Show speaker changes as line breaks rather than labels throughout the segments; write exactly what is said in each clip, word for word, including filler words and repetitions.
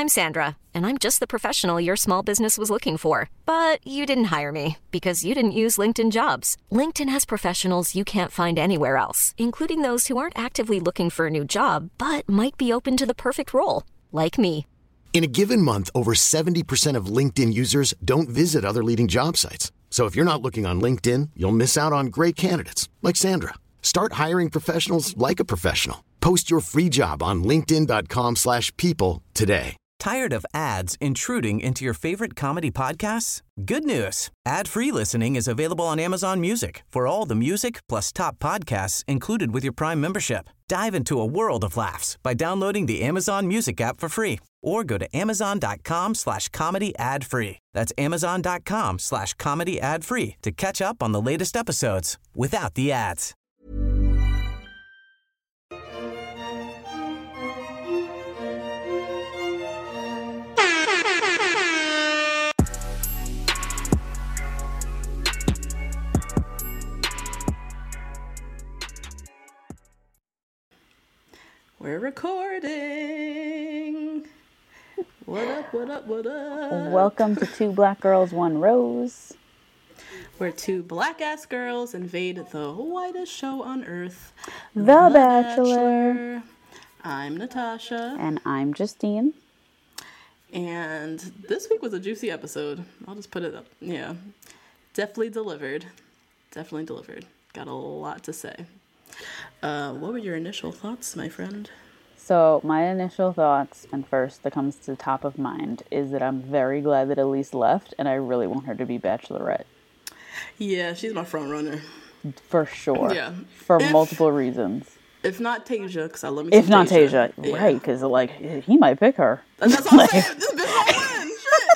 I'm Sandra, and I'm just the professional your small business was looking for. But you didn't hire me because you didn't use LinkedIn Jobs. LinkedIn has professionals you can't find anywhere else, including those who aren't actively looking for a new job, but might be open to the perfect role, like me.
In a given month, over seventy percent of LinkedIn users don't visit other leading job sites. So if you're not looking on LinkedIn, you'll miss out on great candidates like Sandra. Start hiring professionals like a professional. Post your free job on linkedin.com slash people today.
Tired of ads intruding into your favorite comedy podcasts? Good news. Ad-free listening is available on Amazon Music for all the music plus top podcasts included with your Prime membership. Dive into a world of laughs by downloading the Amazon Music app for free or go to amazon.com slash comedy ad free. That's amazon.com slash comedy ad free to catch up on the latest episodes without the ads.
We're recording. What up, what up, what up?
Welcome to Two Black Girls, One Rose.
Where two black-ass girls invade the whitest show on earth.
The, the Bachelor. Bachelor.
I'm Natasha.
And I'm Justine.
And this week was a juicy episode. I'll just put it up. Yeah. Definitely delivered. Definitely delivered. Got a lot to say. Uh, what were your initial thoughts, my friend?
So my initial thoughts, and first that comes to the top of mind, is that I'm very glad that Elise left, and I really want her to be Bachelorette.
Yeah, she's my front runner.
For sure.
Yeah.
For
if,
multiple reasons.
If not Tasia, because I love me
If not
Tasia,
Tasia, yeah. Right, because like, he might pick her.
That's what I'm like, saying. This bitch might win.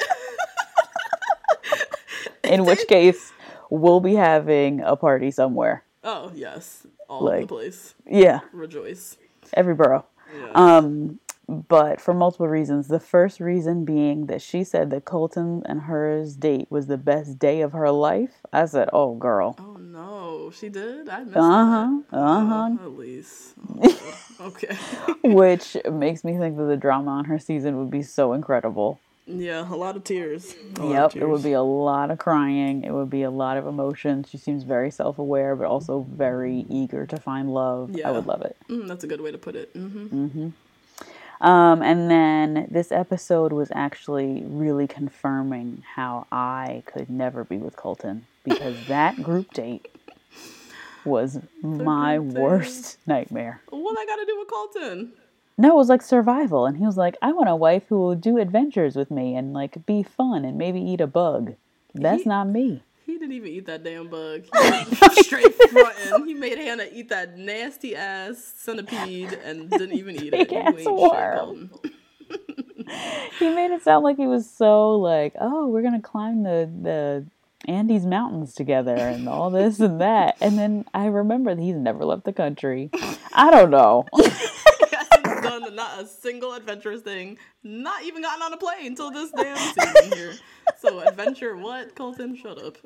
Shit.
In which case, we'll be having a party somewhere.
Oh, yes. All
like,
over the place.
Yeah.
Rejoice.
Every borough.
Yeah.
Um, but for multiple reasons. The first reason being that she said that Colton and hers date was the best day of her life. I said, oh, girl.
Oh, no. She did? I missed
uh-huh,
that.
Uh-huh.
Oh, at least. Oh, okay.
Which makes me think that the drama on her season would be so incredible.
Yeah, a lot of tears. A lot
yep,
of tears.
It would be a lot of crying. It would be a lot of emotion. She seems very self-aware, but also very eager to find love.
Yeah.
I would love it.
Mm, that's a good way to put it. Mm-hmm.
Mm-hmm. Um, and then this episode was actually really confirming how I could never be with Colton, because that group date was my worst nightmare.
What I got to do with Colton?
No, it was like survival. And he was like, I want a wife who will do adventures with me and like be fun and maybe eat a bug. That's
he,
not me.
He didn't even eat that damn bug. He straight frontin'. He made Hannah eat that nasty ass centipede and didn't even eat it.
Big-ass worm. He made it sound like he was so like, oh, we're going to climb the, the Andes Mountains together and all this and that. And then I remember that he's never left the country. I don't know.
Done not a single adventurous thing, not even gotten on a plane until this damn season here. So adventure what, Colton? Shut up.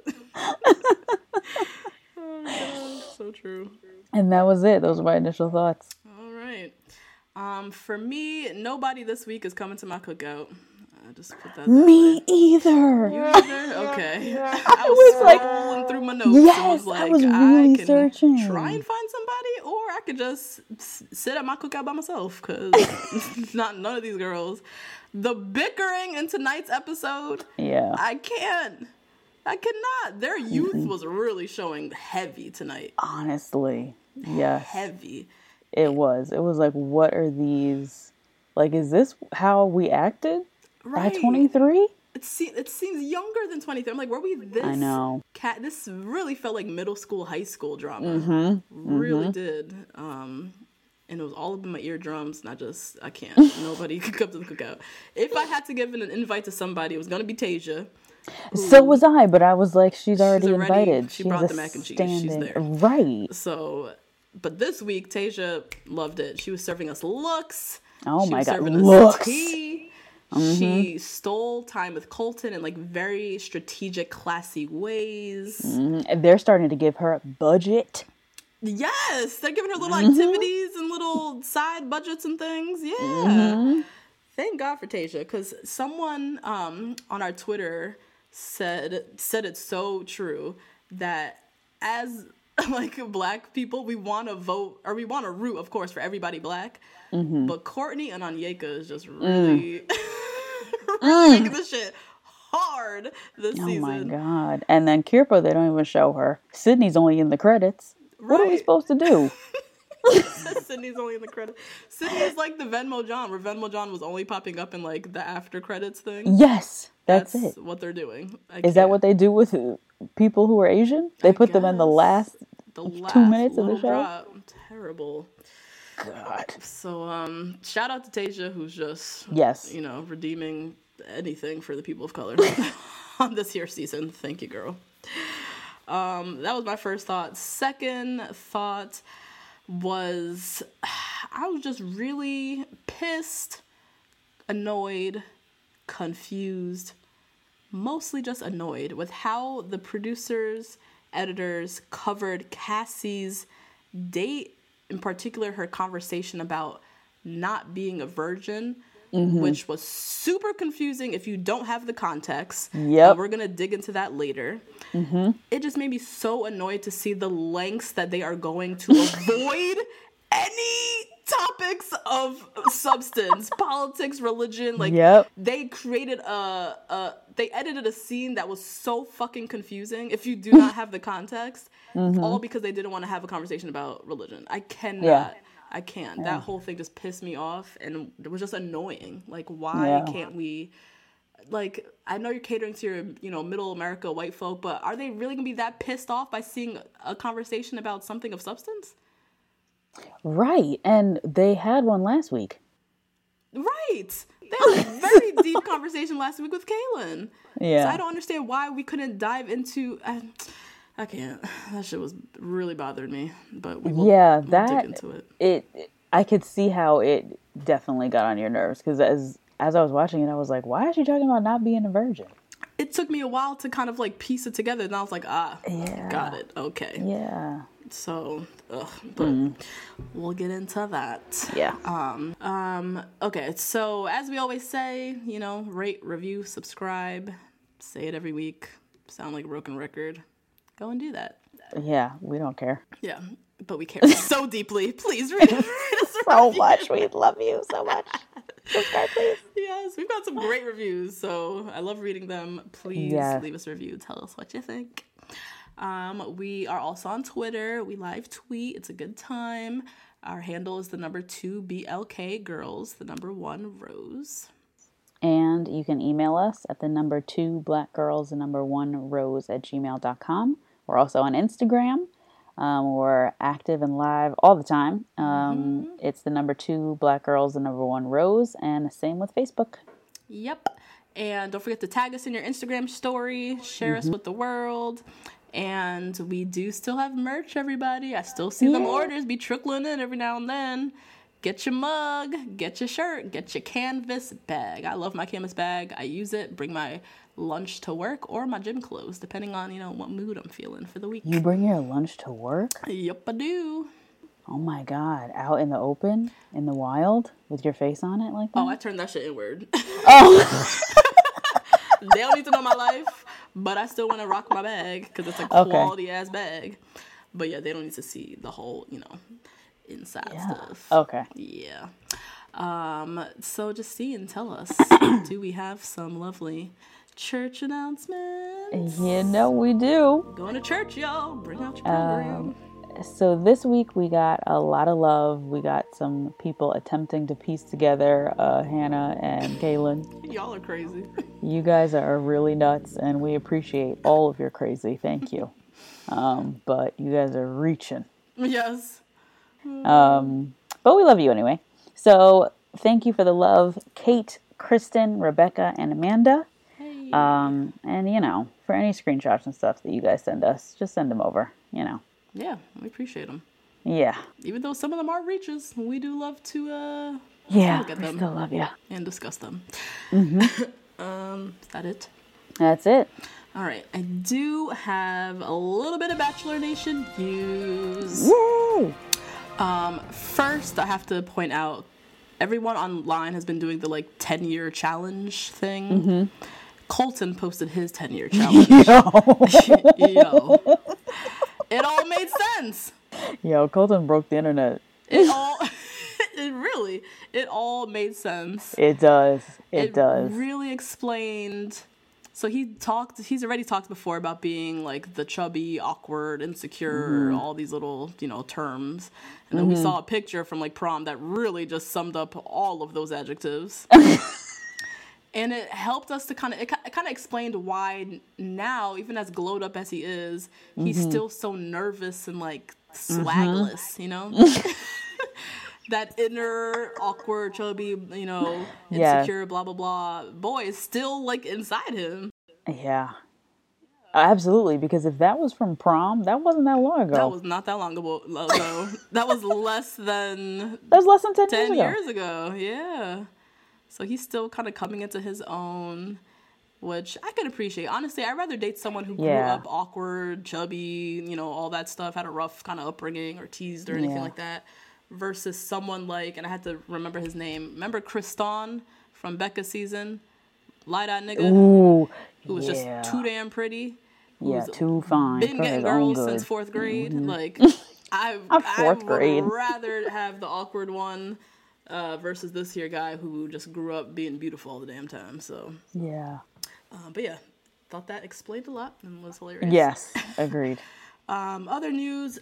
Oh god, so true.
And that was it. Those were my initial thoughts.
All right. Um, for me, nobody this week is coming to my cookout. I just put that.
Me
way.
either.
You either? Okay. I was, I was scrolling like, through my notes.
Yes,
and was like,
I was really
I can
searching.
Try and find somebody, or I could just sit at my cookout by myself, because not none of these girls. The bickering in tonight's episode.
Yeah.
I can't. I cannot. Their youth mm-hmm. was really showing heavy tonight.
Honestly, yes.
Heavy.
It was. It was like, what are these? Like, is this how we acted?
Right.
By twenty-three?
It, se- it seems younger than twenty-three. I'm like, were we this?
I know.
Cat. This really felt like middle school, high school drama.
Mm-hmm.
Really
mm-hmm.
did. Um, and it was all up in my eardrums, and I just, I can't. Nobody could come to the cookout. If I had to give an invite to somebody, it was going to be Tasia. Who,
so was I, but I was like, she's already,
she's already
invited.
She
she's
brought the mac and cheese.
Standing,
she's there.
Right.
So, but this week, Tasia loved it. She was serving us looks.
Oh
she
my
was
God,
serving
looks.
Us tea.
Mm-hmm.
She stole time with Colton in like very strategic, classy ways.
Mm-hmm. And they're starting to give her a budget.
Yes, they're giving her little
mm-hmm.
activities and little side budgets and things. Yeah.
Mm-hmm.
thank God for Tasia, because someone um, on our Twitter said said it's so true that as like black people, we want to vote, or we want to root, of course, for everybody black. Mm-hmm. But Courtney and Onyeka is just really, mm. really making this shit hard this
oh
season.
Oh my God. And then Kirpa, they don't even show her. Sydney's only in the credits. Right. What are we supposed to do?
Sydney's only in the credits. Sydney is like the Venmo John, where Venmo John was only popping up in like the after credits thing.
Yes, that's, that's it.
What they're doing. I
is
can't.
that what they do with people who are Asian? They I put guess. them in the last
the last
two minutes of the show.
Drop. Terrible.
God.
So um, shout out to Tasia, who's just
yes,
you know, redeeming anything for the people of color on this here season. Thank you, girl. Um, that was my first thought. Second thought was I was just really pissed, annoyed, confused, mostly just annoyed with how the producers, editors covered Cassie's date, in particular her conversation about not being a virgin, mm-hmm. which was super confusing if you don't have the context.
Yep.
And we're going to dig into that later. Mm-hmm. It just made me so annoyed to see the lengths that they are going to avoid any topics of substance, politics, religion. Like,
yep.
they created a, a, they edited a scene that was so fucking confusing if you do not have the context, mm-hmm. all because they didn't want to have a conversation about religion. I cannot. Yeah. I can't. Yeah. That whole thing just pissed me off, and it was just annoying. Like, why yeah. can't we, like, I know you're catering to your, you know, middle America white folk, but are they really going to be that pissed off by seeing a conversation about something of substance?
Right. And they had one last week.
Right. They had a very deep conversation last week with Kaylin.
Yeah.
So I don't understand why we couldn't dive into... I, I can't. That shit was really bothering me, but we will,
yeah,
we'll
that,
dig into it.
it. I could see how it definitely got on your nerves, because as as I was watching it, I was like, why is she talking about not being a virgin?
It took me a while to kind of like piece it together, and I was like, ah,
yeah.
got it. Okay.
Yeah.
So, ugh, but mm. we'll get into that.
Yeah.
Um. Um. Okay. So as we always say, you know, rate, review, subscribe. Say it every week. Sound like a broken record. Go and do that.
Yeah, we don't care.
Yeah, but we care so deeply. Please read it.
So much. We love you so much. Subscribe, please.
Yes, we've got some great reviews, so I love reading them. Please yes. leave us a review. Tell us what you think. Um, we are also on Twitter. We live tweet. It's a good time. Our handle is the number two B L K girls, the number one Rose.
And you can email us at the number two black girls, the number one rose at gmail dot com. We're also on Instagram. Um, we're active and live all the time. Um, mm-hmm. It's the number two black girls, the number one rose, and the same with Facebook.
Yep. And don't forget to tag us in your Instagram story. Share mm-hmm. us with the world. And we do still have merch, everybody. I still see yeah. them orders be trickling in every now and then. Get your mug, get your shirt, get your canvas bag. I love my canvas bag. I use it, bring my lunch to work or my gym clothes, depending on, you know, what mood I'm feeling for the week.
You bring your lunch to work?
Yep, I do.
Oh my God. Out in the open, in the wild, with your face on it like that?
Oh, I turned that shit inward.
Oh.
They don't need to know my life, but I still want to rock my bag because it's a quality-ass okay. bag. But yeah, they don't need to see the whole, you know, inside
yeah.
stuff.
Okay.
Yeah. Um, so just see and tell us, do we have some lovely church announcements?
You know we do.
Going to church, y'all. Bring out your program.
Um, so this week we got a lot of love. We got some people attempting to piece together uh, Hannah and Kaylin.
Y'all are crazy.
You guys are really nuts, and we appreciate all of your crazy. Thank you. Um, but you guys are reaching.
Yes.
Um, but we love you anyway. So thank you for the love, Kate, Kristen, Rebecca, and Amanda.
Hey.
Um, and you know, for any screenshots and stuff that you guys send us, just send them over. You know.
Yeah, we appreciate them.
Yeah.
Even though some of them are reaches, we do love to. Uh,
yeah,
look at
we
them
still love you
and discuss them.
Mm-hmm.
um, is that it?
That's it.
All right, I do have a little bit of Bachelor Nation news.
Woo!
Um, first, I have to point out everyone online has been doing the like ten year challenge thing. Mm-hmm. Colton posted his ten year challenge. Yo. Yo. It all made sense.
Yo, Colton broke the internet.
It all, it really, it all made sense.
It does. It,
it
does.
really explained. So he talked, he's already talked before about being like the chubby, awkward, insecure, mm-hmm. all these little, you know, terms. And then mm-hmm. we saw a picture from like prom that really just summed up all of those adjectives. And it helped us to kind of, it, it kind of explained why now, even as glowed up as he is, he's mm-hmm. still so nervous and like swagless, mm-hmm. you know? That inner, awkward, chubby, you know, insecure, yeah. blah, blah, blah boy is still like inside him.
Yeah. Absolutely. Because if that was from prom, that wasn't that long ago.
That was not that long ago. ago. That was less than...
That was less than ten,
ten
years
ago. years ago. Yeah. So he's still kind of coming into his own, which I could appreciate. Honestly, I'd rather date someone who grew yeah. up awkward, chubby, you know, all that stuff, had a rough kind of upbringing or teased or anything yeah. like that, versus someone like, and I had to remember his name. Remember Kriston from Becca's season? Light-eyed nigga?
Ooh,
who was
yeah.
just too damn pretty.
Yeah, too fine.
Been getting girls since fourth grade. Mm-hmm. Like, I, I would grade. rather have the awkward one. Uh, versus this here guy who just grew up being beautiful all the damn time. So
yeah,
uh, but yeah, thought that explained a lot and was hilarious.
Yes, agreed.
um, other news: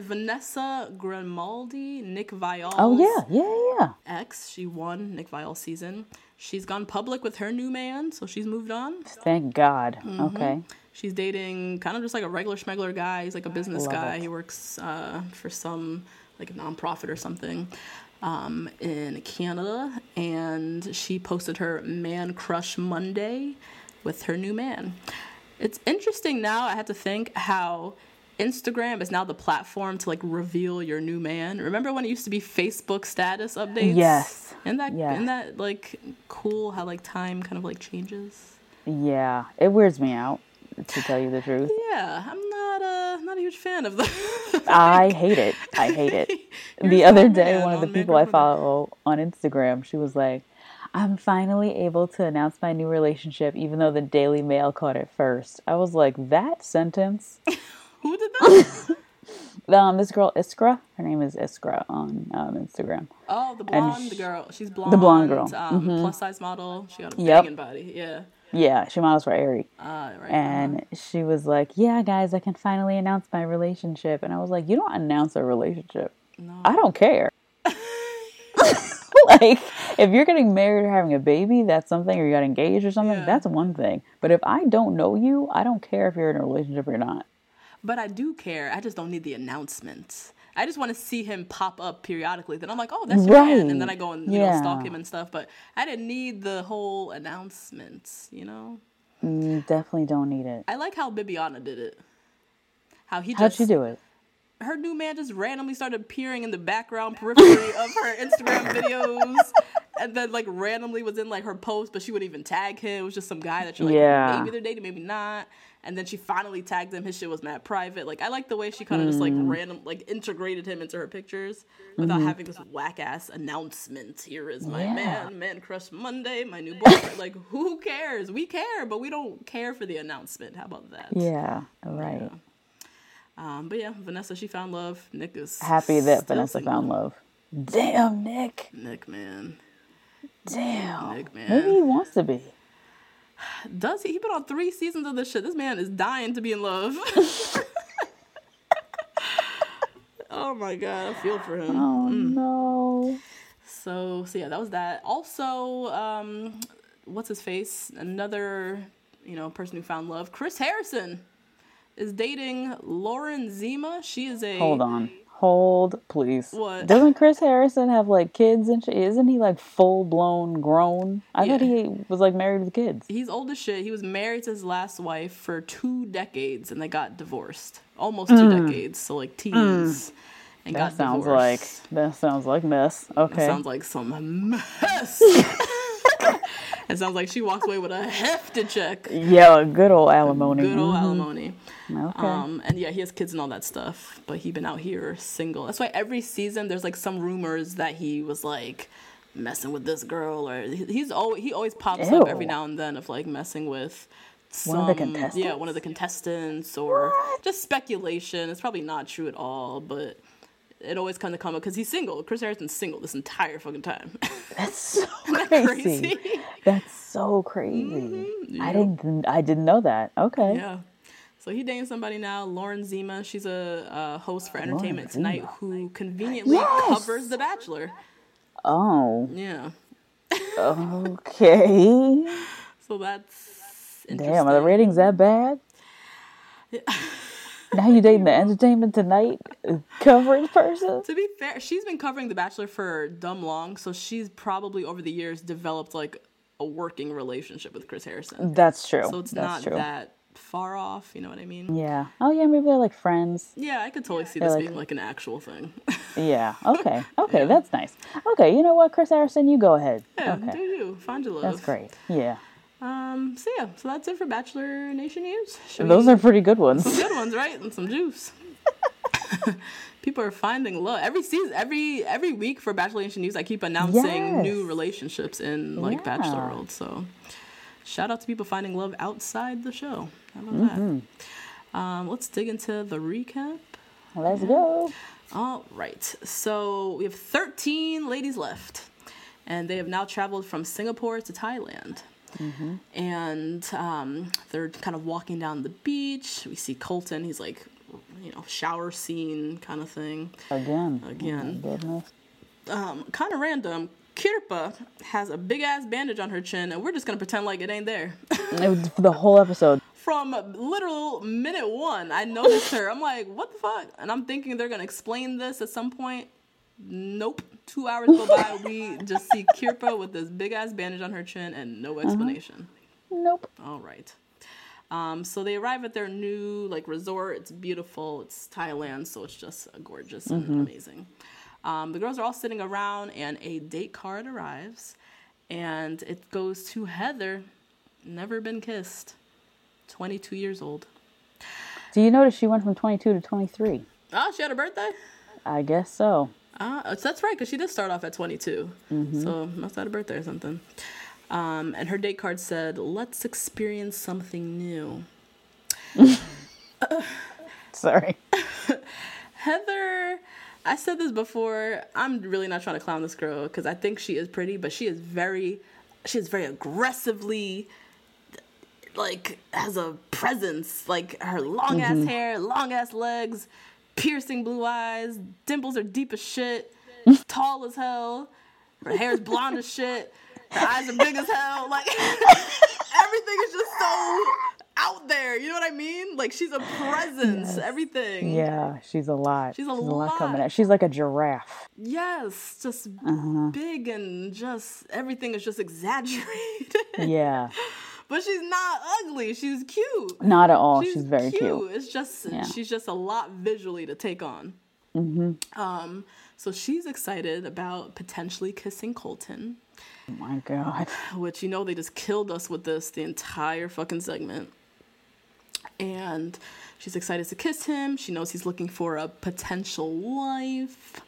Vanessa Grimaldi, Nick Viall's
oh yeah, yeah, yeah.
ex. She won Nick Viall's season. She's gone public with her new man, so she's moved on.
Thank God. Mm-hmm. Okay.
She's dating kind of just like a regular schmeggler guy. He's like a business
Love
guy.
it.
He works uh, for some like a nonprofit or something. Um, in Canada, and she posted her Man Crush Monday with her new man. It's interesting now, I had to think how Instagram is now the platform to like reveal your new man. Remember when it used to be Facebook status updates?
Yes.
And that,
yes.
and that like cool how like time kind of like changes?
Yeah, it weirds me out, to tell you the truth.
Yeah, I'm not a, not a huge fan of that.
I hate it. I hate it. The other day, one of the people I follow on Instagram, she was like, I'm finally able to announce my new relationship, even though the Daily Mail caught it first. I was like, that sentence?
Who did that?
um, this girl, Iskra. Her name is Iskra on um, Instagram.
Oh, the blonde she, girl. She's blonde.
The blonde girl.
Um,
mm-hmm.
Plus size model. She got a
yep.
banging body. Yeah.
Yeah, she models for Aerie.
Uh, right,
and
uh-huh.
she was like, yeah, guys, I can finally announce my relationship. And I was like, you don't announce a relationship.
No.
I don't care. Like, if you're getting married or having a baby, that's something, or you got engaged or something, yeah. that's one thing. But if I don't know you, I don't care if you're in a relationship or not.
But I do care. I just don't need the announcement. I just want to see him pop up periodically. Then I'm like, oh, that's your
right.
man. And then I go and, you
yeah.
know, stalk him and stuff. But I didn't need the whole announcements, you know?
Mm, definitely don't need it.
I like how Bibiana did it. How he just...
How'd she do it?
Her new man just randomly started appearing in the background periphery of her Instagram videos. And then, like, randomly was in, like, her post, but she wouldn't even tag him. It was just some guy that you're like,
yeah.
maybe they're dating, maybe not. And then she finally tagged him. His shit was mad private. Like, I like the way she kind of mm. just, like, random, like, integrated him into her pictures without mm-hmm. having this whack-ass announcement. Here is my
yeah.
man, Man Crush Monday, my new boyfriend. Like, who cares? We care, but we don't care for the announcement. How about that?
Yeah, right.
Yeah. Um, but yeah, Vanessa, she found love. Nick is
happy that Vanessa
single.
found love. Damn, Nick.
Nick, man.
Damn.
Nick, man.
Maybe he wants to be.
Does he? He been on three seasons of this shit. This man is dying to be in love. Oh my God, I feel for him.
Oh
mm.
no.
So, so yeah, that was that. Also, um, what's his face? Another, you know, person who found love. Chris Harrison is dating Lauren Zima. She is a...
Hold on. Hold, please.
What?
Doesn't Chris Harrison have, like, kids and shit? Isn't he, like, full-blown grown? I
yeah.
thought he was, like, married with kids.
He's old as shit. He was married to his last wife for two decades, and they got divorced. Almost two mm. decades, so, like, teens. Mm. And
that
got
sounds
divorced.
like... That sounds like mess. Okay.
That sounds like some mess. It sounds like she walks away with a hefty check.
Yeah, good old alimony.
Good old
mm-hmm.
alimony.
Okay.
Um, and yeah, he has kids and all that stuff, but he been out here single. That's why every season there's like some rumors that he was like messing with this girl, or he's always he always pops
Ew.
up every now and then of like messing with some,
one of the contestants.
Yeah, one of the contestants, or
What?
just speculation. It's probably not true at all, but it always kind of come up because he's single. Chris Harrison's single this entire fucking time.
That's so
Isn't that
crazy.
crazy?
That's so crazy.
Mm-hmm.
I didn't. I didn't know that. Okay.
Yeah. So he dating somebody now, Lauren Zima. She's a, uh host for Entertainment
Lauren
Tonight who conveniently
Yes!
covers The Bachelor.
Oh.
Yeah.
Okay.
So that's interesting.
Damn. Are the ratings that bad? Now you dating the Entertainment Tonight coverage person?
To be fair, she's been covering The Bachelor for dumb long, so she's probably over the years developed like a working relationship with Chris Harrison.
That's true.
So it's
That's
not
true.
that far off, you know what I mean?
Yeah. Oh yeah. Maybe they're like friends.
Yeah, I could totally see
They're
this
like-
being like an actual thing.
Yeah. Okay. Okay. That's nice. Okay. You know what, Chris Harrison, you go ahead.
Yeah,
Okay.
do you. Find your love.
That's great. Yeah.
Um, so yeah, so that's it for Bachelor Nation news. Should
Those
we-
are pretty good ones.
some good ones, right? And some juice. People are finding love every season, every every week for Bachelor Nation news. I keep announcing
Yes.
new relationships in like Bachelor
Yeah.
World. So shout out to people finding love outside the show. How about
Mm-hmm.
that? Um, let's dig into the recap.
Let's go.
All right. So we have thirteen ladies left, and they have now traveled from Singapore to Thailand.
Mm-hmm.
And um, they're kind of walking down the beach. We see Colton. He's like, you know, shower scene kind of thing.
Again.
Again.
Oh my goodness.
Um, kind of random. Kirpa has a big ass bandage on her chin, and we're just gonna pretend like it ain't there.
It was for the whole episode.
From literal minute one, I noticed her. I'm like, what the fuck? And I'm thinking they're gonna explain this at some point. Nope. Two hours go by, we just see Kirpa with this big ass bandage on her chin and no explanation.
Nope.
All right. Um, so they arrive at their new like resort. It's beautiful. It's Thailand, so it's just gorgeous and amazing. Um, the girls are all sitting around, and a date card arrives, and it goes to Heather. Never been kissed. twenty-two years old.
Do you notice she went from twenty-two to twenty-three?
Oh, she had a birthday?
I guess so.
Ah, that's right, because she did start off at twenty-two.
Mm-hmm.
So must have had a birthday or something. Um, and her date card said, let's experience something new.
Sorry.
Heather, I said this before, I'm really not trying to clown this girl because I think she is pretty, but she is very, she is very aggressively, like, has a presence. Like, her long ass hair, long ass legs, piercing blue eyes, dimples are deep as shit, tall as hell, her hair is blonde as shit, her eyes are big as hell. Like, everything is just so out there. You know what I mean? Like, she's a presence, everything.
Yeah, she's a lot.
She's a
lot coming
lot.
out. She's like a giraffe.
Yes, just
Uh-huh.
big and just everything is just exaggerated.
Yeah.
But she's not ugly. She's cute.
Not at all. She's, very cute.
It's just
Yeah.
she's just a lot visually to take on. Mm-hmm. Um, so she's excited about potentially kissing Colton,
Oh my God.
which, you know, they just killed us with this the entire fucking segment. And she's excited to kiss him. She knows he's looking for a potential wife.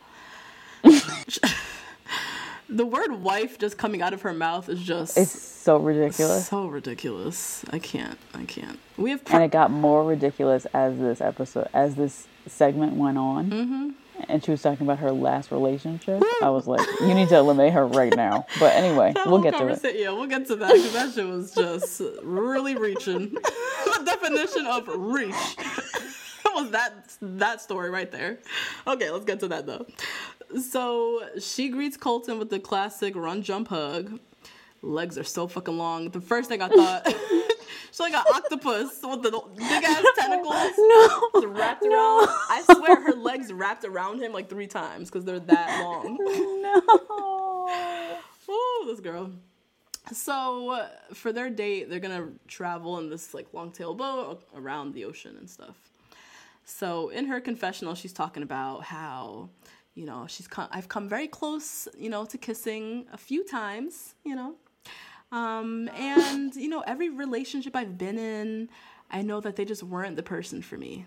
The word wife just coming out of her mouth is just
It's so ridiculous.
so ridiculous. I can't. I can't. We have
And
pro-
it got more ridiculous as this episode, as this segment went on. Mm-hmm. And she was talking about her last relationship. I was like, you need to eliminate her right now. But anyway,
that
we'll
whole
get to it.
conversa- Yeah, we'll get to that because that shit was just really reaching. The definition of reach was that that story right there. Okay, let's get to that though. So she greets Colton with the classic run, jump, hug. Legs are so fucking long. The first thing I thought, she's like an octopus with the big ass tentacles
No.
wrapped around. I swear her legs wrapped around him like three times because they're that long.
No.
Ooh, this girl. So uh, for their date, they're gonna travel in this like long tail boat around the ocean and stuff. So in her confessional, she's talking about how, you know, she's come, I've come very close, you know, to kissing a few times, you know, um, and you know, every relationship I've been in, I know that they just weren't the person for me.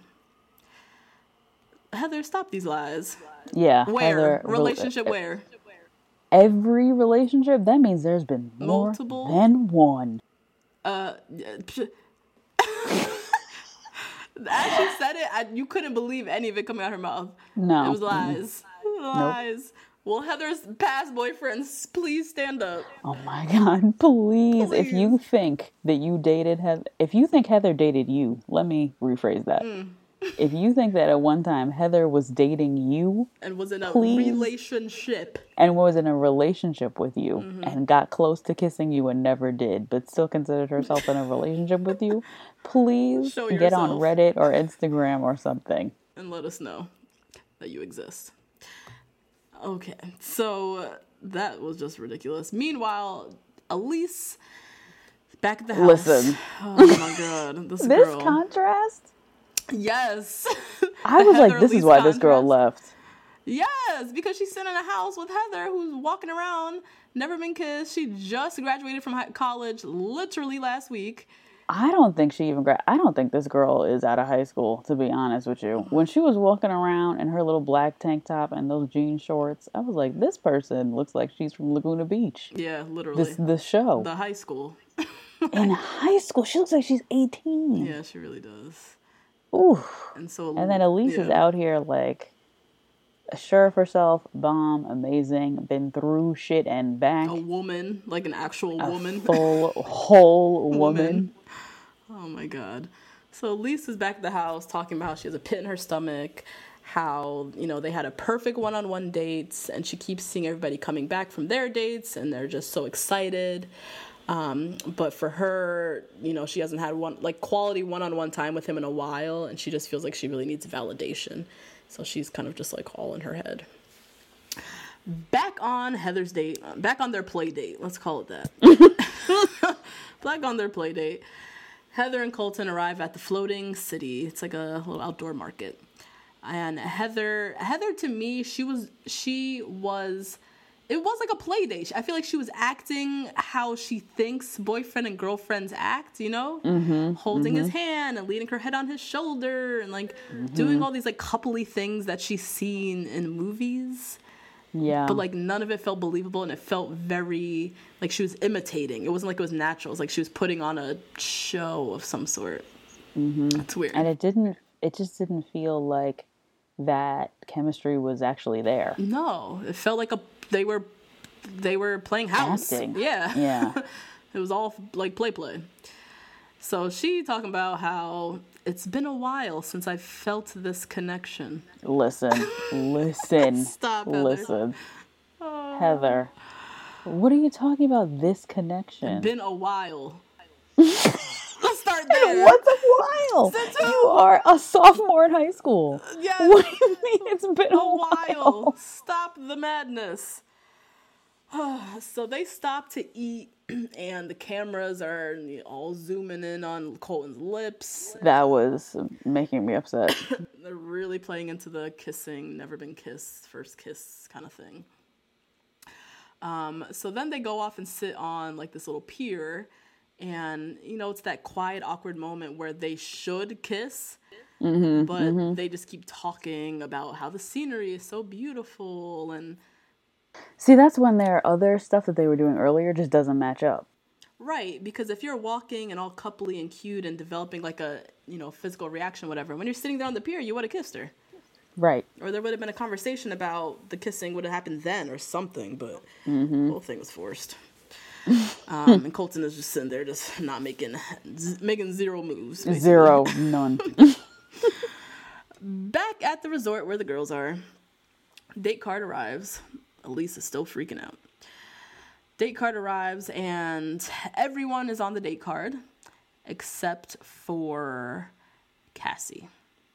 Heather, stop these lies.
Yeah.
Where
Heather,
relationship? Where?
every relationship, that means there's been more
Multiple?
than one.
Uh, as she said it, I, you couldn't believe any of it coming out of her mouth.
No.
It was lies. Lies. Nope. Well, Heather's past boyfriends, please stand up.
Oh my God, please.
Please.
If you think that you dated Heather, if you think Heather dated you, let me rephrase that. Mm. If you think that at one time Heather was dating you.
And was in a
please,
relationship.
And was in a relationship with you
mm-hmm.
and got close to kissing you and never did, but still considered herself in a relationship with you, please get on Reddit or Instagram or something.
And let us know that you exist. Okay, so uh, that was just ridiculous. Meanwhile, Elise back at the house.
Listen.
Oh my God, this,
this
girl.
contrast.
Yes.
I was like, this Elise is why contrast. This girl left.
Yes, because she's sitting in a house with Heather, who's walking around, never been kissed. She just graduated from high- college literally last week.
I don't think she even gra- I don't think this girl is out of high school, to be honest with you. When she was walking around in her little black tank top and those jean shorts, I was like, this person looks like she's from Laguna Beach.
Yeah, literally.
This the show.
The high school.
In high school, she looks like she's eighteen.
Yeah, she really does.
Ooh.
And so
and then Elise yeah. is out here like sure of herself, bomb, amazing, been through shit and back.
A woman, like an actual
a
woman.
Full, whole woman.
woman. Oh my God. So Elise is back at the house talking about how she has a pit in her stomach, how, you know, they had a perfect one-on-one dates, and she keeps seeing everybody coming back from their dates, and they're just so excited. Um, but for her, you know, she hasn't had one, like, quality one-on-one time with him in a while, and she just feels like she really needs validation. So she's kind of just, like, all in her head. Back on Heather's date, back on their play date, let's call it that. Back on their play date. Heather and Colton arrive at the Floating City. It's like a little outdoor market. And Heather, Heather to me, she was, she was, it was like a play date. I feel like she was acting how she thinks boyfriend and girlfriends act, you know?
Mm-hmm,
Holding
mm-hmm.
his hand and leaning her head on his shoulder and like
mm-hmm.
doing all these like coupley things that she's seen in movies.
Yeah.
But, like, none of it felt believable, and it felt very, like, she was imitating. It wasn't like it was natural. It was like she was putting on a show of some sort.
Mm-hmm.
It's weird.
And it didn't, it just didn't feel like that chemistry was actually there.
No. It felt like a, they were, they were playing house.
Acting.
Yeah.
Yeah.
It was all, like, play play. So she talking about how it's been a while since I felt this connection.
Listen, listen,
Stop, Heather.
listen. Oh. Heather, what are you talking about, this connection?
Been a while. Let's start there.
What's a while?
Since
you are a sophomore in high school.
Yes.
What do you mean it's been a,
a
while?
while? Stop the madness. So they stop to eat, and the cameras are all zooming in on Colton's lips.
That was making me upset.
They're really playing into the kissing, never been kissed, first kiss kind of thing. Um, so then they go off and sit on like this little pier, and you know it's that quiet, awkward moment where they should kiss,
mm-hmm,
but
mm-hmm.
they just keep talking about how the scenery is so beautiful and.
See, that's when their other stuff that they were doing earlier just doesn't match up.
Right, because if you're walking and all coupley and cute and developing like a, you know, physical reaction, whatever, when you're sitting there on the pier, you would have kissed her.
Right.
Or there would have been a conversation about the kissing would have happened then or something, but
mm-hmm.
the whole thing was forced. um, and Colton is just sitting there just not making, z- making zero moves. Basically.
Zero, none.
Back at the resort where the girls are, date card arrives. Elise is still freaking out. Date card arrives, and everyone is on the date card except for Cassie.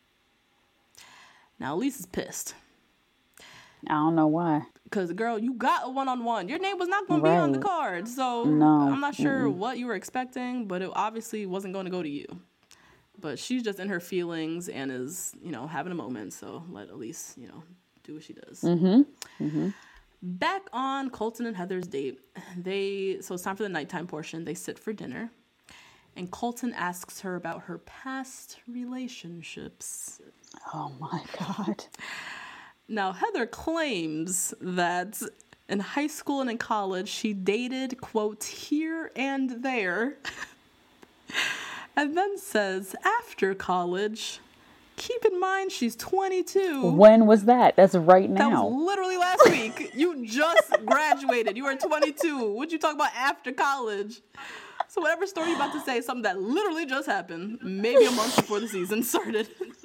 Now, Elise is pissed.
I don't know why.
Because, girl, you got a one-on-one. Your name was not going
right.
to be on the card. So,
no.
I'm not sure
Mm-mm.
what you were expecting, but it obviously wasn't going to go to you. But she's just in her feelings and is, you know, having a moment. So, let Elise, you know, do what she does.
Mm-hmm. Mm-hmm.
Back on Colton and Heather's date, they so it's time for the nighttime portion. They sit for dinner, and Colton asks her about her past relationships.
Oh my God.
Now, Heather claims that in high school and in college, she dated, quote, here and there. And then says, after college, keep in mind she's twenty-two.
When was that? That's right now.
That was literally last week. You just graduated. You were twenty-two. What'd you talk about after college? So whatever story you're about to say is something that literally just happened, maybe a month before the season started.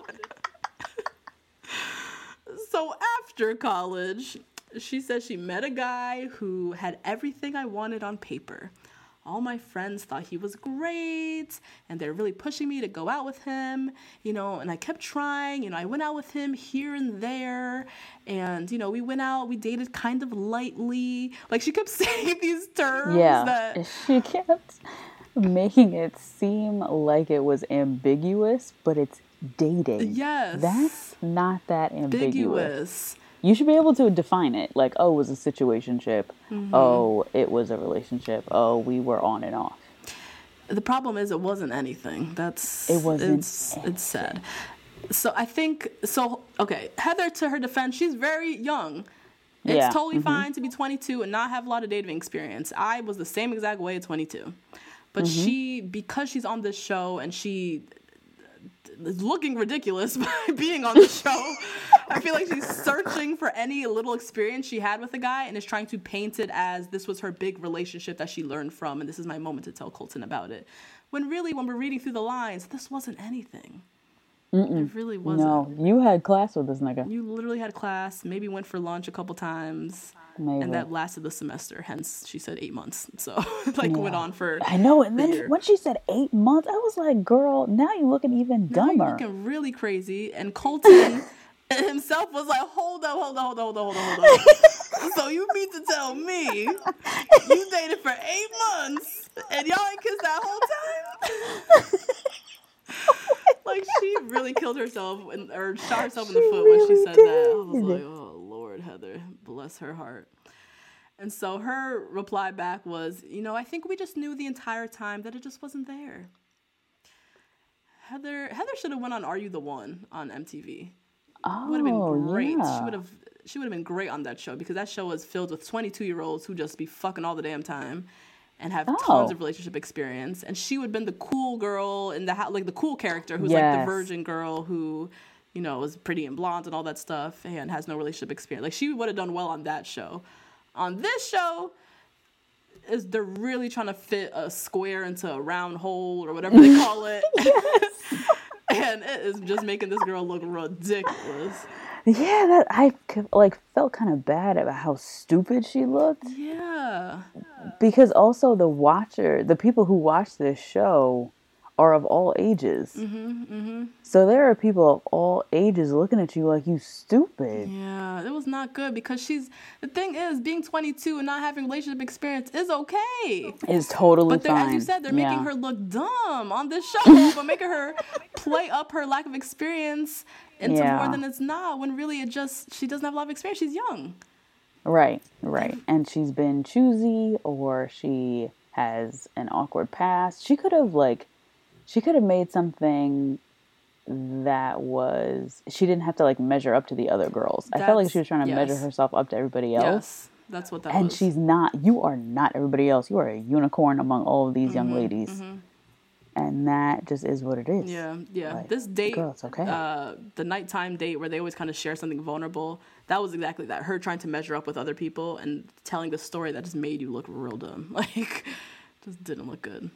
So after college, she says she met a guy who had everything I wanted on paper. All my friends thought he was great, and they're really pushing me to go out with him, you know, and I kept trying, you know, I went out with him here and there, and, you know, we went out, we dated kind of lightly. Like, she kept saying these terms
yeah,
that...
she kept making it seem like it was ambiguous, but it's dating.
Yes.
That's not that ambiguous.
Ambiguous.
You should be able to define it. Like, oh, it was a situationship. Mm-hmm. Oh, it was a relationship. Oh, we were on and off.
The problem is it wasn't anything. That's
it wasn't.
It's it's sad. So I think so. Okay, Heather, to her defense, she's very young. It's
yeah.
totally
mm-hmm.
fine to be twenty-two and not have a lot of dating experience. I was the same exact way at twenty-two, but mm-hmm. she, because she's on this show and she is looking ridiculous by being on the show. I feel like she's searching for any little experience she had with a guy and is trying to paint it as this was her big relationship that she learned from, and this is my moment to tell Colton about it. When really, when we're reading through the lines, this wasn't anything. Mm-mm. It really wasn't.
No, you had class with this nigga.
You literally had class, maybe went for lunch a couple times. Maybe. And that lasted the semester, hence she said eight months. So, like, yeah. went on for
I know, and then year. When she said eight months, I was like, girl, now you're looking even dumber.
Now you're looking really crazy. And Colton himself was like, hold up, hold up, hold up, hold up, hold up, hold up. So you mean to tell me you dated for eight months and y'all ain't kissed that whole time? Like, she really killed herself and, or shot herself in the foot when she said that. I was like, oh, Lord, Heather, bless her heart. And so her reply back was, you know, I think we just knew the entire time that it just wasn't there. Heather Heather should have went on Are You the One on M T V.
Oh,
would have been great.
Yeah.
She would have she would have been great on that show because that show was filled with twenty-two-year-olds who just be fucking all the damn time and have
oh.
tons of relationship experience. And she would have been the cool girl in the house, like the cool character who's
yes.
like the virgin girl who, you know, is pretty and blonde and all that stuff and has no relationship experience. Like, she would have done well on that show. On this show, is they're really trying to fit a square into a round hole or whatever they call it. And it is just making this girl look ridiculous.
Yeah, that I like felt kind of bad about how stupid she looked.
Yeah.
Because also the watcher, the people who watch this show are of all ages. Mm-hmm, mm-hmm. So there are people of all ages looking at you like you stupid.
Yeah, it was not good because she's, the thing is, being twenty-two and not having relationship experience is okay.
It's totally
but
fine.
As you said, they're
yeah.
making her look dumb on this show, but making her play up her lack of experience into
yeah.
more than it's not, when really it just, she doesn't have a lot of experience. She's young.
Right, right. And she's been choosy, or she has an awkward past. She could have, like, she could have made something that was, she didn't have to, like, measure up to the other girls. That's, I felt like she was trying to yes. measure herself up to everybody else.
Yes, that's what that
and
was.
And she's not, you are not everybody else. You are a unicorn among all of these mm-hmm, young ladies. Mm-hmm. And that just is what it is.
Yeah, yeah.
Like,
this date,
girl, it's okay.
uh, the nighttime date where they always kind of share something vulnerable, that was exactly that. Her trying to measure up with other people and telling the story that just made you look real dumb. Like, just didn't look good.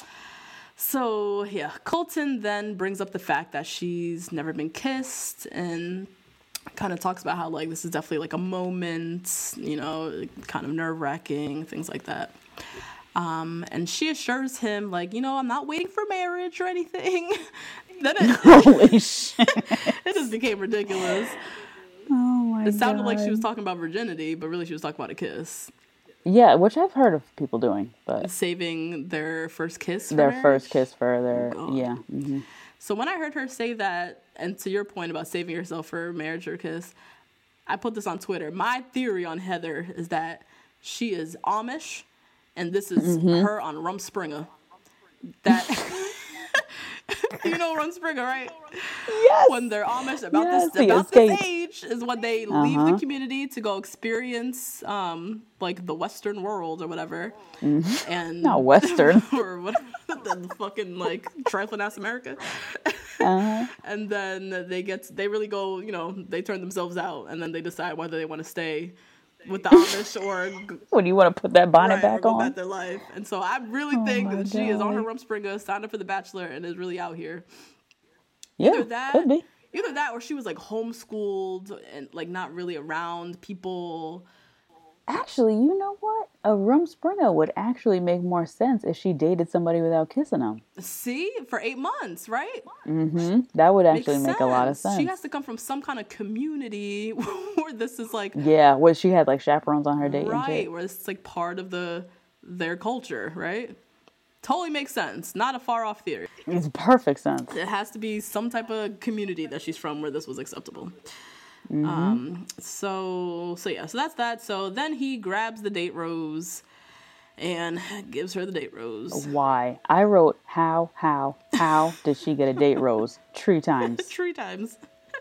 So, yeah, Colton then brings up the fact that she's never been kissed and kind of talks about how, like, this is definitely, like, a moment, you know, kind of nerve-wracking, things like that. Um, and she assures him, like, you know, I'm not waiting for marriage or anything. Then it,
Holy shit.
It just became ridiculous.
Oh, my God.
It sounded like she was talking about virginity, but really she was talking about a kiss.
Yeah, which I've heard of people doing, but
saving their first kiss for
their
marriage?
first kiss for their
oh,
yeah. Mm-hmm.
So when I heard her say that, and to your point about saving yourself for marriage or kiss, I put this on Twitter. My theory on Heather is that she is Amish, and this is mm-hmm. her on Rumspringa. That You know Rumspringa, right?
Yes.
When they're Amish, about
Yes,
this
he
about this
escaped.
age is when they leave
Uh-huh.
the community to go experience um like the Western world or whatever.
Mm-hmm.
And
Not Western.
or whatever the fucking like trifling ass America.
Uh-huh.
And then they get they really go, you know, they turn themselves out and then they decide whether they want to stay with the Amish or g-
When you want to put that bonnet
right, or
back
go
on?
back their life. And so I really
Oh
think
my
that she is on her
God.
Rumspringa, signed up for The Bachelor, and is really out here.
Yeah,
Either that,
could be.
either that, or she was like homeschooled and like not really around people.
Actually, you know what? A Rumspringa would actually make more sense if she dated somebody without kissing them.
See, for eight months, right?
Mm-hmm. That would actually
Makes
make a lot of
sense.
sense.
She has to come from some kind of community where this is like
Yeah, where she had like chaperones on her date and
right,
shit.
where it's like part of the their culture, right? Totally makes sense. Not a far off theory.
It's perfect sense.
It has to be some type of community that she's from where this was acceptable.
Mm-hmm.
Um, so, so yeah, so that's that. So then he grabs the date rose and gives her the date rose.
Why? I wrote how, how, how did she get a date rose? Three times.
Three times.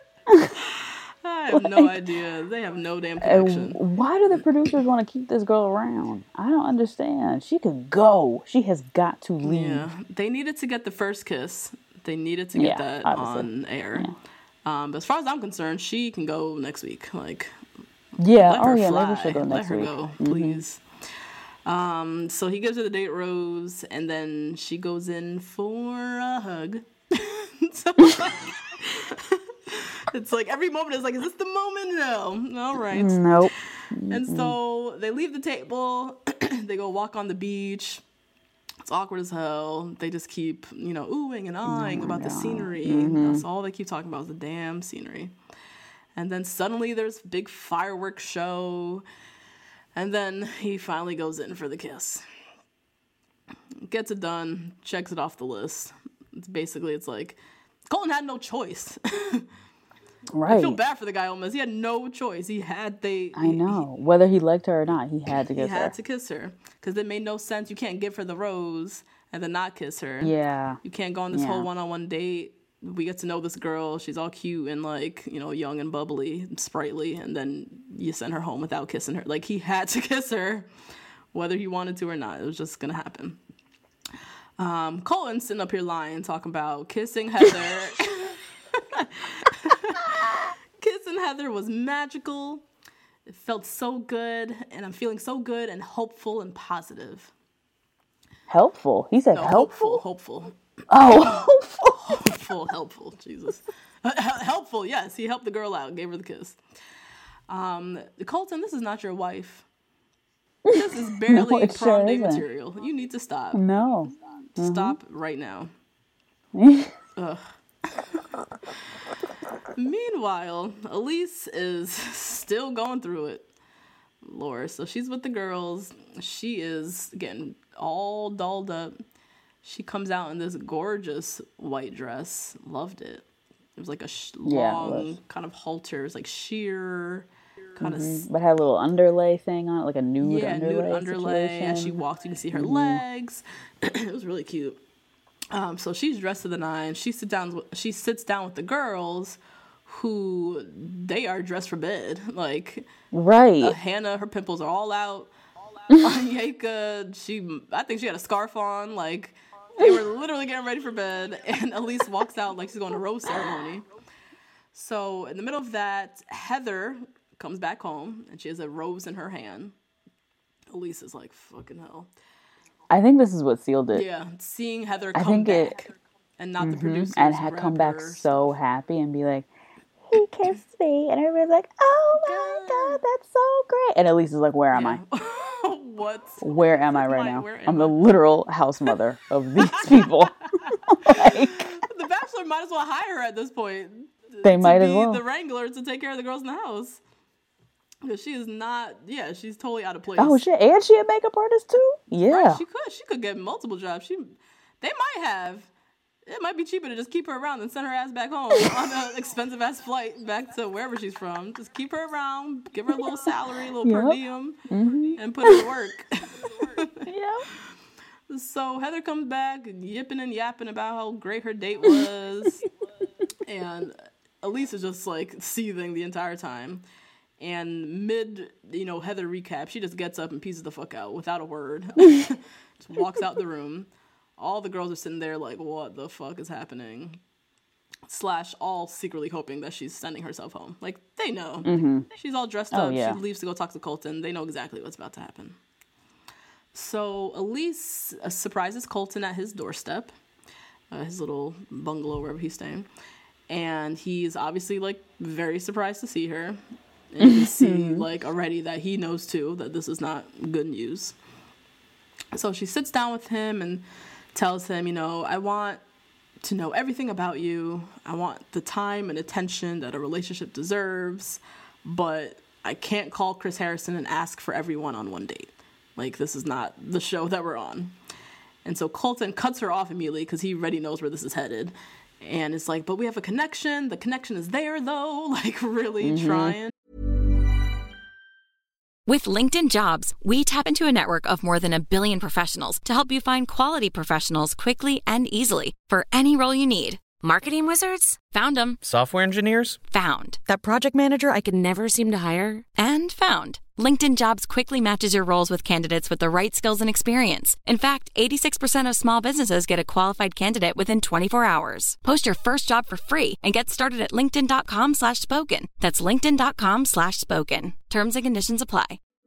I have no idea. They have no damn connection.
And why do the producers want to keep this girl around? I don't understand. She could go. She has got to leave.
Yeah, they needed to get the first kiss. They needed to get
Yeah,
that
obviously.
on air. Um, but as far as I'm concerned, she can go next week. Like,
Yeah.
let
Oh
her
yeah.
fly.
Maybe she'll go
Let
next
her
week.
go, please. Um, so he gives her the date rose, and then she goes in for a hug. So, it's like every moment is like, is this the moment? No. All right.
Nope.
And so they leave the table. They go walk on the beach. It's awkward as hell. They just keep, you know, oohing and ahhing about the scenery. That's all they keep talking about is the damn scenery. And then suddenly there's big fireworks show. And then he finally goes in for the kiss. Gets it done. Checks it off the list. It's basically, it's like, Colton had no choice.
Right.
I feel bad for the guy almost. He had no choice. He had, they...
I know. Whether he liked her or not, he had to
He
kiss
had
her.
to kiss her. Because it made no sense. You can't give her the rose and then not kiss her.
Yeah.
You can't go on this
Yeah.
whole one-on-one date. We get to know this girl. She's all cute and, like, you know, young and bubbly, and sprightly. And then you send her home without kissing her. Like, he had to kiss her, whether he wanted to or not. It was just going to happen. Um, Colton's sitting up here lying, talking about kissing Heather. Kissing Heather was magical. It felt so good. And I'm feeling so good and hopeful and positive.
Helpful. He said
No,
helpful.
hopeful, hopeful.
Oh, helpful.
Helpful, helpful, Jesus. Helpful, yes. He helped the girl out, gave her the kiss. Um, Colton, this is not your wife. This is barely
No, it
prom
sure
day
isn't.
material. You need to stop.
No.
Stop right now. Ugh. Meanwhile, Elise is still going through it. Lord, so she's with the girls. She is getting all dolled up. She comes out in this gorgeous white dress. Loved it. It was like a sh-
Yeah, it
long
was.
kind of halter. It was like sheer, kind of
But had a little underlay thing on it, like a nude
yeah,
underlay.
nude underlay. As she
situation.
walked, you can see her
Mm-hmm.
legs. It was really cute. Um, so she's dressed to the nines. She sits down. With, she sits down with the girls, who they are dressed for bed. Like
Right.
uh, Hannah, her pimples are all out. Anyeka, she, I think she had a scarf on. Like they were literally getting ready for bed. And Elise walks out like she's going to rose ceremony. So in the middle of that, Heather comes back home and she has a rose in her hand. Elise is like, fucking hell.
I think this is what sealed it.
Yeah, seeing Heather
I
come
think it-
back and not the producers
And had
grab
come back
her.
so happy and be like, he kissed me. And everybody's like, oh my God, that's so great. And Elise is like, where am I?
What?
Where am I right
Like,
now?
where am
I'm the
I?
literal house mother of these people. Like,
The Bachelor might as well hire her at this point.
they
to
might
be
as well.
the wrangler to take care of the girls in the house. Because she is not, yeah, she's totally out of place.
Oh shit! And she a makeup artist too. Yeah.
Right, she could. She could get multiple jobs. She, they might have. It might be cheaper to just keep her around and send her ass back home on an expensive ass flight back to wherever she's from. Just keep her around, give her a little salary, a little per
Yep.
diem,
Mm-hmm.
and put her to work.
Yeah.
So Heather comes back yipping and yapping about how great her date was. And Elise is just like seething the entire time. And mid, you know, Heather recap, she just gets up and pieces the fuck out without a word. Just walks out the room. All the girls are sitting there like, what the fuck is happening? Slash, all secretly hoping that she's sending herself home. Like, they know. Mm-hmm. She's all dressed
oh,
up.
Yeah.
She leaves to go talk to Colton. They know exactly what's about to happen. So Elise uh, surprises Colton at his doorstep, uh, his little bungalow, wherever he's staying. And he's obviously, like, very surprised to see her. And you can see, like, already that he knows, too, that this is not good news. So she sits down with him and tells him, you know, I want to know everything about you. I want the time and attention that a relationship deserves. But I can't call Chris Harrison and ask for everyone on one date. Like, this is not the show that we're on. And so Colton cuts her off immediately because he already knows where this is headed. And it's like, but we have a connection. The connection is there, though. Like, really mm-hmm. trying.
With LinkedIn Jobs, we tap into a network of more than a billion professionals to help you find quality professionals quickly and easily for any role you need. Marketing wizards? Found them.
Software engineers?
Found. That project manager I could never seem to hire? And found. LinkedIn Jobs quickly matches your roles with candidates with the right skills and experience. In fact, eighty-six percent of small businesses get a qualified candidate within twenty-four hours. Post your first job for free and get started at linkedin.com slash spoken. That's linkedin.com slash spoken. Terms and conditions apply.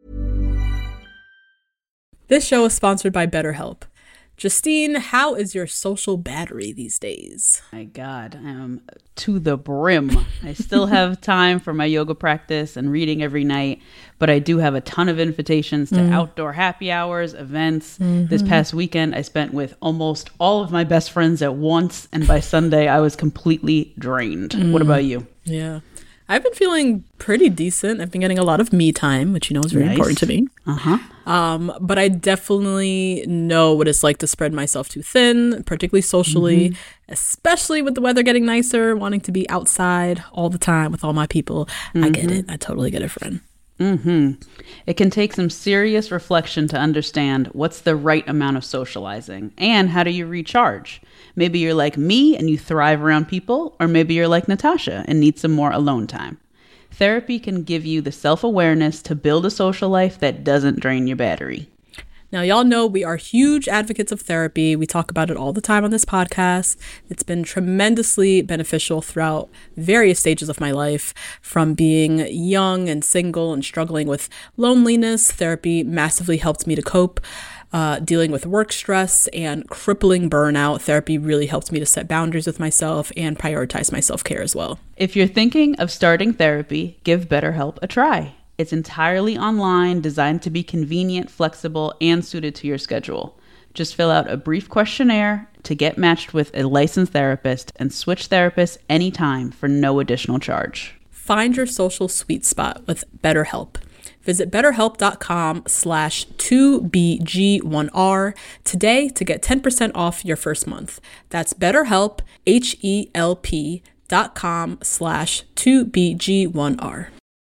This show is sponsored by BetterHelp. Justine, how is your social battery these days?
My God, I am to the brim. I still have time for my yoga practice and reading every night, but I do have a ton of invitations to mm. outdoor happy hours, events. Mm-hmm. This past weekend, I spent with almost all of my best friends at once, and by Sunday, I was completely drained. Mm. What about you?
Yeah. I've been feeling pretty decent. I've been getting a lot of me time, which you know is very nice. important to me.
Uh-huh.
Um, but I definitely know what it's like to spread myself too thin, particularly socially, mm-hmm. especially with the weather getting nicer, wanting to be outside all the time with all my people. Mm-hmm. I get it. I totally get it, friend.
Mm-hmm. It can take some serious reflection to understand what's the right amount of socializing and how do you recharge. Maybe you're like me and you thrive around people, or maybe you're like Natasha and need some more alone time. Therapy can give you the self-awareness to build a social life that doesn't drain your battery.
Now, y'all know we are huge advocates of therapy. We talk about it all the time on this podcast. It's been tremendously beneficial throughout various stages of my life. From being young and single and struggling with loneliness, therapy massively helped me to cope. Uh, dealing with work stress and crippling burnout, therapy really helped me to set boundaries with myself and prioritize my self-care as well.
If you're thinking of starting therapy, give BetterHelp a try. It's entirely online, designed to be convenient, flexible, and suited to your schedule. Just fill out a brief questionnaire to get matched with a licensed therapist and switch therapists anytime for no additional charge.
Find your social sweet spot with BetterHelp. Visit betterhelp.com slash 2BG1R today to get ten percent off your first month. That's BetterHelp, H-E-L-P dot com slash 2BG1R.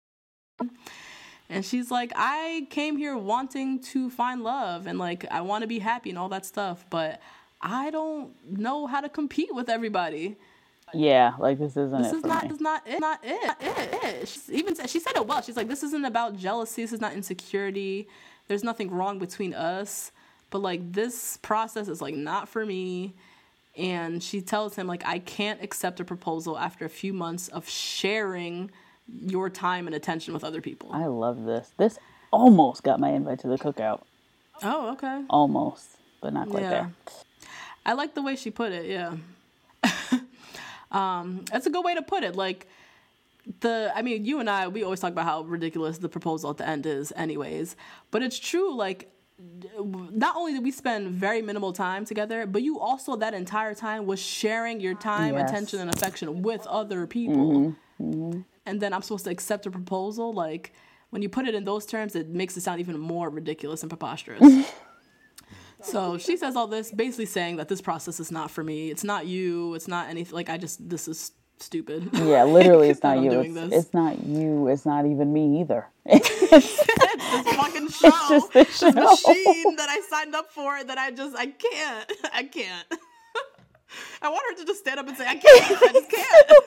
And she's like, I came here wanting to find love and like, I want to be happy and all that stuff, but I don't know how to compete with everybody.
Yeah, like this isn't
this
it
is
for
not,
me.
This is not it. Not it. Not it. She even said, she said it well. She's like, this isn't about jealousy. This is not insecurity. There's nothing wrong between us. But like this process is like not for me. And she tells him like, I can't accept a proposal after a few months of sharing your time and attention with other people.
I love this. This almost got my invite to the cookout.
Oh, okay.
Almost, but not quite
yeah.
there.
I like the way she put it. Yeah. Um, that's a good way to put it. Like the, I mean, you and I, we always talk about how ridiculous the proposal at the end is anyways, but it's true. Like not only did we spend very minimal time together, but you also that entire time was sharing your time, yes. attention, and affection with other people. Mm-hmm. Mm-hmm. And then I'm supposed to accept a proposal. Like when you put it in those terms, it makes it sound even more ridiculous and preposterous. So she says all this, basically saying that this process is not for me. It's not you. It's not anything. Like, I just, this is stupid.
Yeah, literally, it's not you. It's, it's not you. It's not even me either.
it's this fucking show.
It's just the show.
This machine that I signed up for that I just, I can't. I can't. I want her to just stand up and say, I can't. I just can't.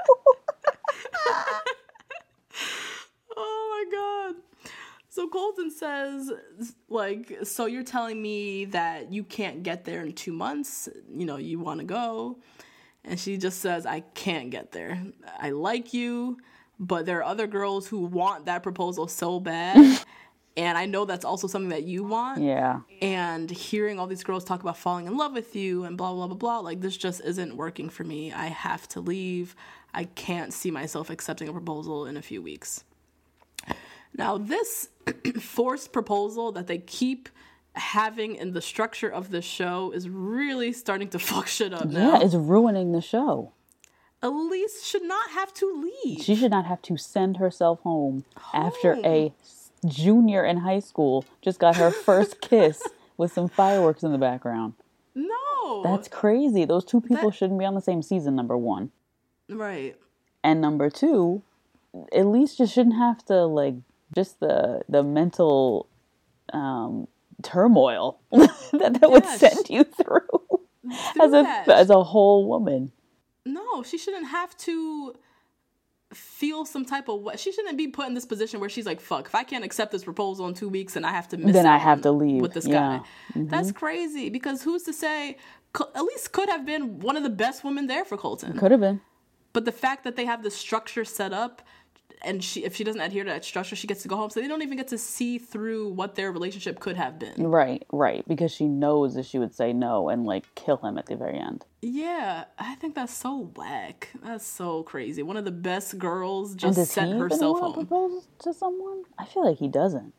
Oh my God. So Colton says, like, so you're telling me that you can't get there in two months? You know, you want to go? And she just says, I can't get there. I like you, but there are other girls who want that proposal so bad. And I know that's also something that you want.
Yeah.
And hearing all these girls talk about falling in love with you and blah, blah, blah, blah, like, this just isn't working for me. I have to leave. I can't see myself accepting a proposal in a few weeks. Now, this forced proposal that they keep having in the structure of the show is really starting to fuck shit up now.
Yeah, it's ruining the show.
Elise should not have to leave.
She should not have to send herself home, home. after a junior in high school just got her first kiss with some fireworks in the background.
No.
That's crazy. Those two people
that...
shouldn't be on the same season, number one.
Right.
And number two, Elise just shouldn't have to, like, just the the mental um, turmoil that that yeah, would send you through as a that. as a whole woman.
No, she shouldn't have to feel some type of way. She shouldn't be put in this position where she's like, fuck, if I can't accept this proposal in two weeks and I have to miss
then
out
I have to leave
with this
yeah.
guy.
Mm-hmm.
That's crazy, because who's to say, Elise could have been one of the best women there for Colton.
Could have been.
But the fact that they have the structure set up, and she, if she doesn't adhere to that structure, she gets to go home. So they don't even get to see through what their relationship could have been.
Right, right. Because she knows that she would say no and, like, kill him at the very end.
Yeah, I think that's so whack. That's so crazy. One of the best girls just sent herself home.
Does he even want to propose to someone? I feel like he doesn't.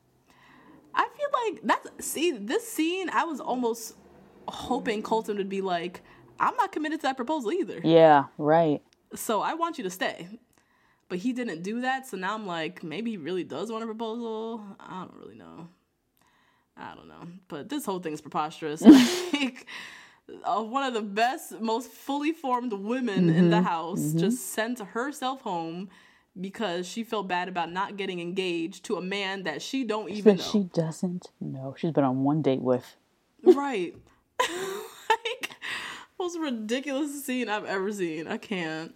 I feel like that's, see, this scene, I was almost hoping Colton would be like, I'm not committed to that proposal either.
Yeah, right.
So I want you to stay. But he didn't do that, so now I'm like, maybe he really does want a proposal. I don't really know. I don't know. But this whole thing is preposterous. Like, uh, one of the best, most fully formed women mm-hmm. in the house mm-hmm. just sent herself home because she felt bad about not getting engaged to a man that she don't even
that
know.
She doesn't know. She's been on one date with.
Right. Like, most ridiculous scene I've ever seen. I can't.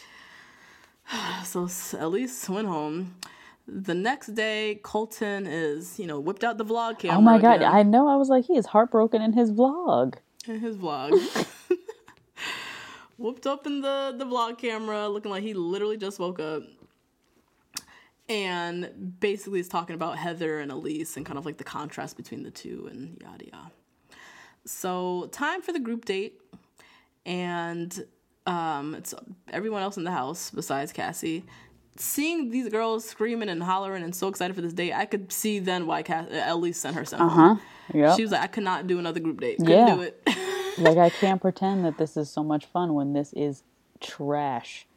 So Elise went home. The next day, Colton is, you know, whipped out the vlog camera.
Oh my God,
again.
I know. I was like, he is heartbroken in his vlog.
In his vlog. Whooped up in the, the vlog camera, looking like he literally just woke up. And basically is talking about Heather and Elise and kind of like the contrast between the two and yada yada. So, time for the group date. And Um, it's everyone else in the house besides Cassie. Seeing these girls screaming and hollering and so excited for this date, I could see then why Cass- Elise sent herself. Uh huh.
Yeah.
She was like, I could not do another group date. Couldn't
yeah.
do it.
Like, I can't pretend that this is so much fun when this is trash.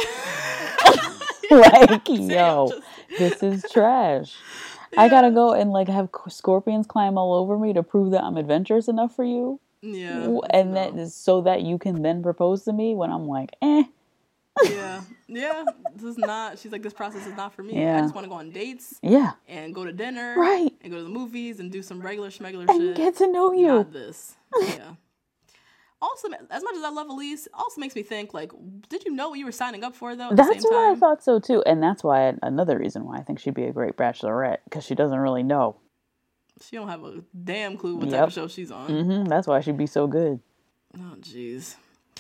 Like, yo, this is trash. Yeah. I gotta go and, like, have scorpions climb all over me to prove that I'm adventurous enough for you.
Yeah.
And that is so that you can then propose to me when I'm like, eh.
Yeah. Yeah. This is not, she's like, this process is not for me.
Yeah.
I just want to go on dates.
Yeah.
And go to dinner.
Right.
And go to the movies and do some regular schmegular
and
shit.
And get to know you.
Not this. Yeah. Also, as much as I love Elise, also makes me think, like, did you know what you were signing up for, though, at
that's
the same
what
time?
I thought so, too. And that's why, another reason why I think she'd be a great bachelorette, because she doesn't really know.
She don't have a damn clue what
yep.
type of show she's on.
Mm-hmm. That's why she'd be so good.
Oh, jeez.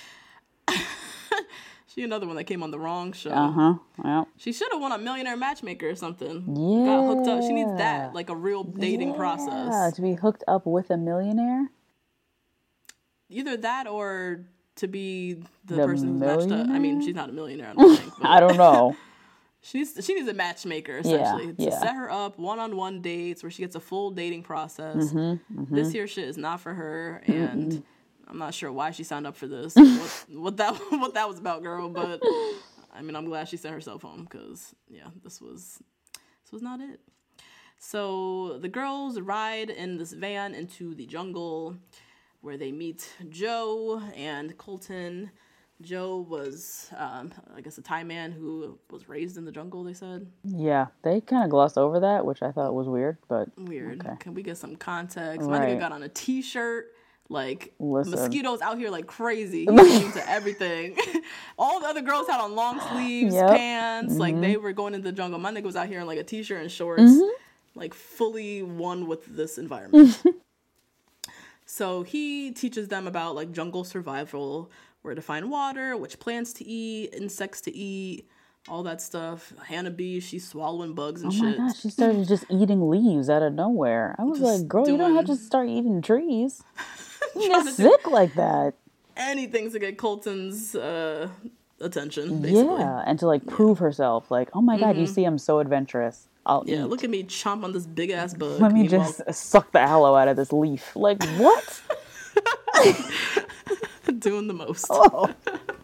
She another one that came on the wrong show.
Uh-huh. Yep.
She should have won a Millionaire Matchmaker or something.
Yeah.
Got hooked up. She needs that, like a real dating
yeah.
process.
To be hooked up with a millionaire?
Either that or to be the,
the
person who's matched up. I mean, she's not a millionaire, I don't think. But
I don't know.
She needs, she needs a matchmaker, essentially,
yeah,
to
yeah.
set her up one-on-one dates where she gets a full dating process.
Mm-hmm, mm-hmm.
This here shit is not for her, and mm-hmm. I'm not sure why she signed up for this, what, what that what that was about, girl. But I mean, I'm glad she sent herself home because, yeah, this was this was not it. So the girls ride in this van into the jungle where they meet Joe and Colton. Joe was, um, I guess, a Thai man who was raised in the jungle, they said.
Yeah, they kind of glossed over that, which I thought was weird, but
Weird.
okay.
Can we get some context?
Right.
My nigga got on a t-shirt. Like,
Listen.
mosquitoes out here like crazy. He was into everything. All the other girls had on long sleeves,
Yep.
pants.
Mm-hmm.
Like, they were going into the jungle. My nigga was out here in like a t-shirt and shorts.
Mm-hmm.
Like, fully one with this environment. So he teaches them about like jungle survival, where to find water, which plants to eat, insects to eat, all that stuff. Hannah B, she's swallowing bugs and
Oh
shit.
my gosh, she started just eating leaves out of nowhere. I was
Just
like, girl, you don't have to
doing-
start eating trees. You
Trying
get
to do
sick like that.
anything to get Colton's uh, attention, basically.
Yeah, and to like prove herself, like, oh my god, you see, I'm so adventurous. I'll
Yeah,
eat.
look at me chomp on this big ass bug.
Let me
Meanwhile,
just suck the aloe out of this leaf. Like, what?
doing the most.
Oh.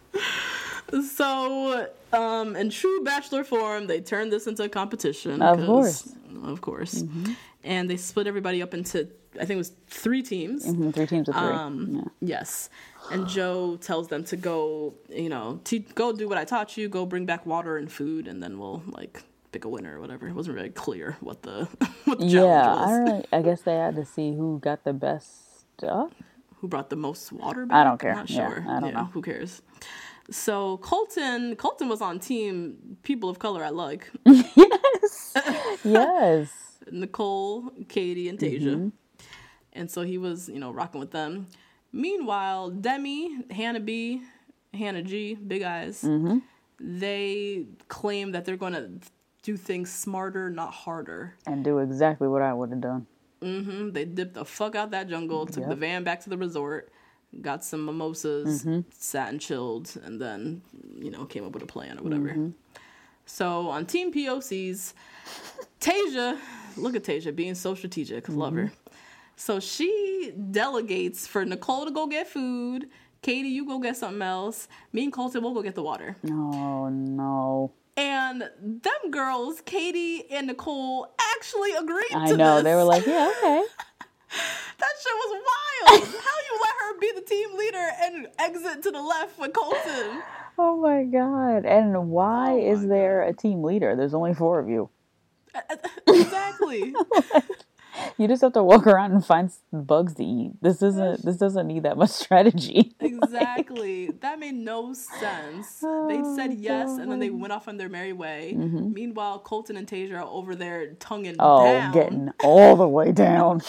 So, um, in true Bachelor form, they turned this into a competition.
Of
'cause-
course.
Of course. And they split everybody up into, I think it was three teams.
Mhm, Three teams of three.
Um,
yeah.
Yes. And Joe tells them to go, you know, to go do what I taught you, go bring back water and food, and then we'll, like, pick a winner or whatever. It wasn't really clear what the, what the
Yeah,
challenge
I
was.
don't know. I guess they had to see who got the best stuff.
Who brought the most water back?
I don't care.
I'm not
Yeah,
sure.
I don't know.
Who cares? So Colton, Colton was on team people of color I like.
Yes. Yes.
Nicole, Katie, and Tasia.
Mm-hmm.
And so he was, you know, rocking with them. Meanwhile, Demi, Hannah B, Hannah G, Big Eyes,
Mm-hmm.
they claim that they're going to do things smarter, not harder.
And do exactly what I would have done.
hmm They dipped the fuck out that jungle, took the
Yep.
van back to the resort, got some mimosas,
Mm-hmm.
sat and chilled, and then, you know, came up with a plan or whatever.
Mm-hmm.
So on Team P O Cs, Tasia, look at Tasia being so strategic, love
Mm-hmm.
her. So she delegates for Nicole to go get food. Katie, you go get something else. Me and Colton will go get the water.
Oh, no.
And them girls, Katie and Nicole, actually agreed
I
to
know.
this.
They were like, yeah, okay.
That shit was wild. How you let her be the team leader and exit to the left with Colton?
Oh, my God. And why
Oh,
is
my
there a team leader? There's only four of you.
Exactly.
You just have to walk around and find s- bugs to eat. This isn't. This doesn't need that much strategy.
Exactly. That made no sense. They said yes, and then they
Oh,
went off on their merry way. Meanwhile, Colton and Tasia are over there tonguing
Oh,
down.
getting all the way down.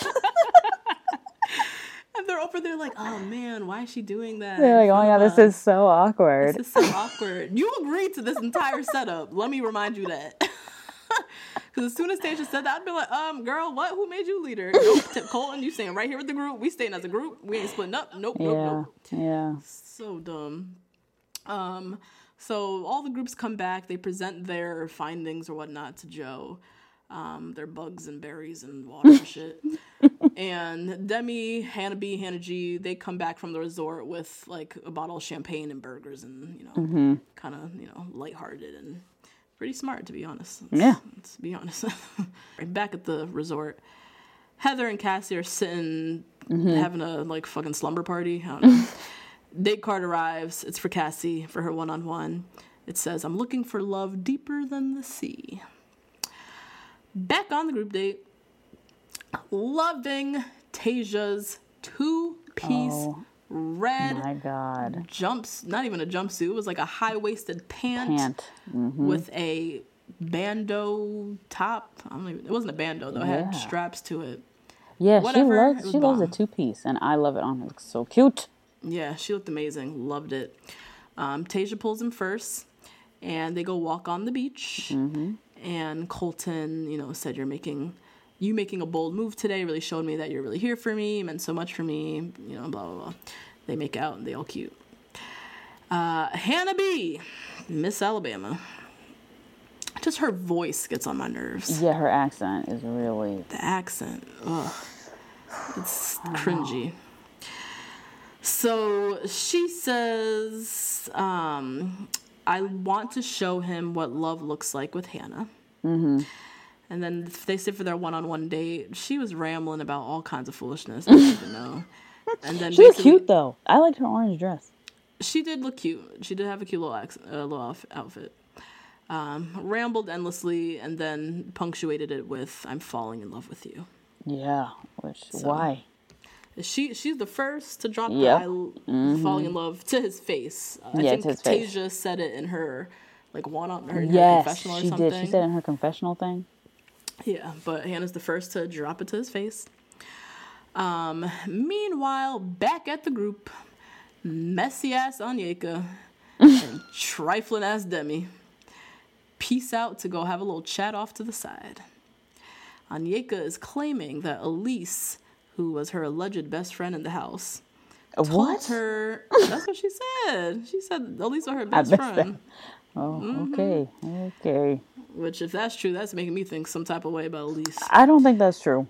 And they're over there like, oh man, why is she doing that?
They're like,
in
oh my
front
god,
of
this
us?
is so awkward.
This is so awkward. You agreed to this entire setup. Let me remind you that. Because as soon as Tasia said that, I'd be like, um, girl, what? Who made you leader? Nope. T- Colton, you staying right here with the group. We staying as a group. We ain't splitting up. Nope, nope,
Yeah,
nope.
yeah.
So dumb. Um, so all the groups come back. They present their findings or whatnot to Joe. Um, their bugs and berries and water and shit. And Demi, Hannah B, Hannah G, they come back from the resort with like a bottle of champagne and burgers and, you know,
Mm-hmm.
kind of, you know, lighthearted and pretty smart, to be honest. Let's,
Yeah.
Let's be honest. Right back at the resort, Heather and Cassie are sitting,
Mm-hmm.
having a like fucking slumber party. I don't know. Date card arrives. It's for Cassie for her one-on-one. It says, I'm looking for love deeper than the sea. Back on the group date, loving Tasia's two-piece
Oh,
red
My god.
jumps, not even a jumpsuit, it was like a high-waisted pant,
Pant. Mm-hmm.
with a bandeau top. I don't even, it wasn't a bandeau though, it had
Yeah.
straps to it.
Yeah,
Whatever,
she
it
loves
was
she loves a
bomb.
two piece, and I love it on her. It looks so cute.
Yeah, she looked amazing. Loved it. Um, Tasia pulls him first, and they go walk on the beach.
Mm-hmm.
And Colton, you know, said, "You're making, you making a bold move today. Really showed me that you're really here for me. Meant so much for me. You know, blah blah blah." They make out, and they all cute. Uh, Hannah B, Miss Alabama. Just her voice gets on my nerves.
Yeah, her accent is really.
The accent, ugh, it's cringy. So she says, um, I want to show him what love looks like with Hannah. Mm-hmm. And then they sit for their one-on-one date. She was rambling about all kinds of foolishness. I don't even know. And then
She was
basically-
cute though. I liked her orange dress.
she did look cute. She did have a cute little, ac- uh, little off- outfit. Um, rambled endlessly and then punctuated it with, I'm falling in love with you.
Yeah, which,
So,
why?
She She's the first to drop
Yep.
the I mm-hmm. falling in love to his face. Uh, I
yeah,
think
to his face.
Tasia said it in her, like, one on her, in
yes,
her confessional or
she
something.
did. She said in her confessional thing.
Yeah, but Hannah's the first to drop it to his face. Um, meanwhile, back at the group, messy ass Onyeka and trifling ass Demi peace out to go have a little chat off to the side. Onyeka is claiming that Elise, who was her alleged best friend in the house, told
What?
her. That's what she said. She said Elise was her best
missed
friend.
that. Oh,
Mm-hmm.
okay, okay.
Which, if that's true, that's making me think some type of way about Elise.
I don't think that's true.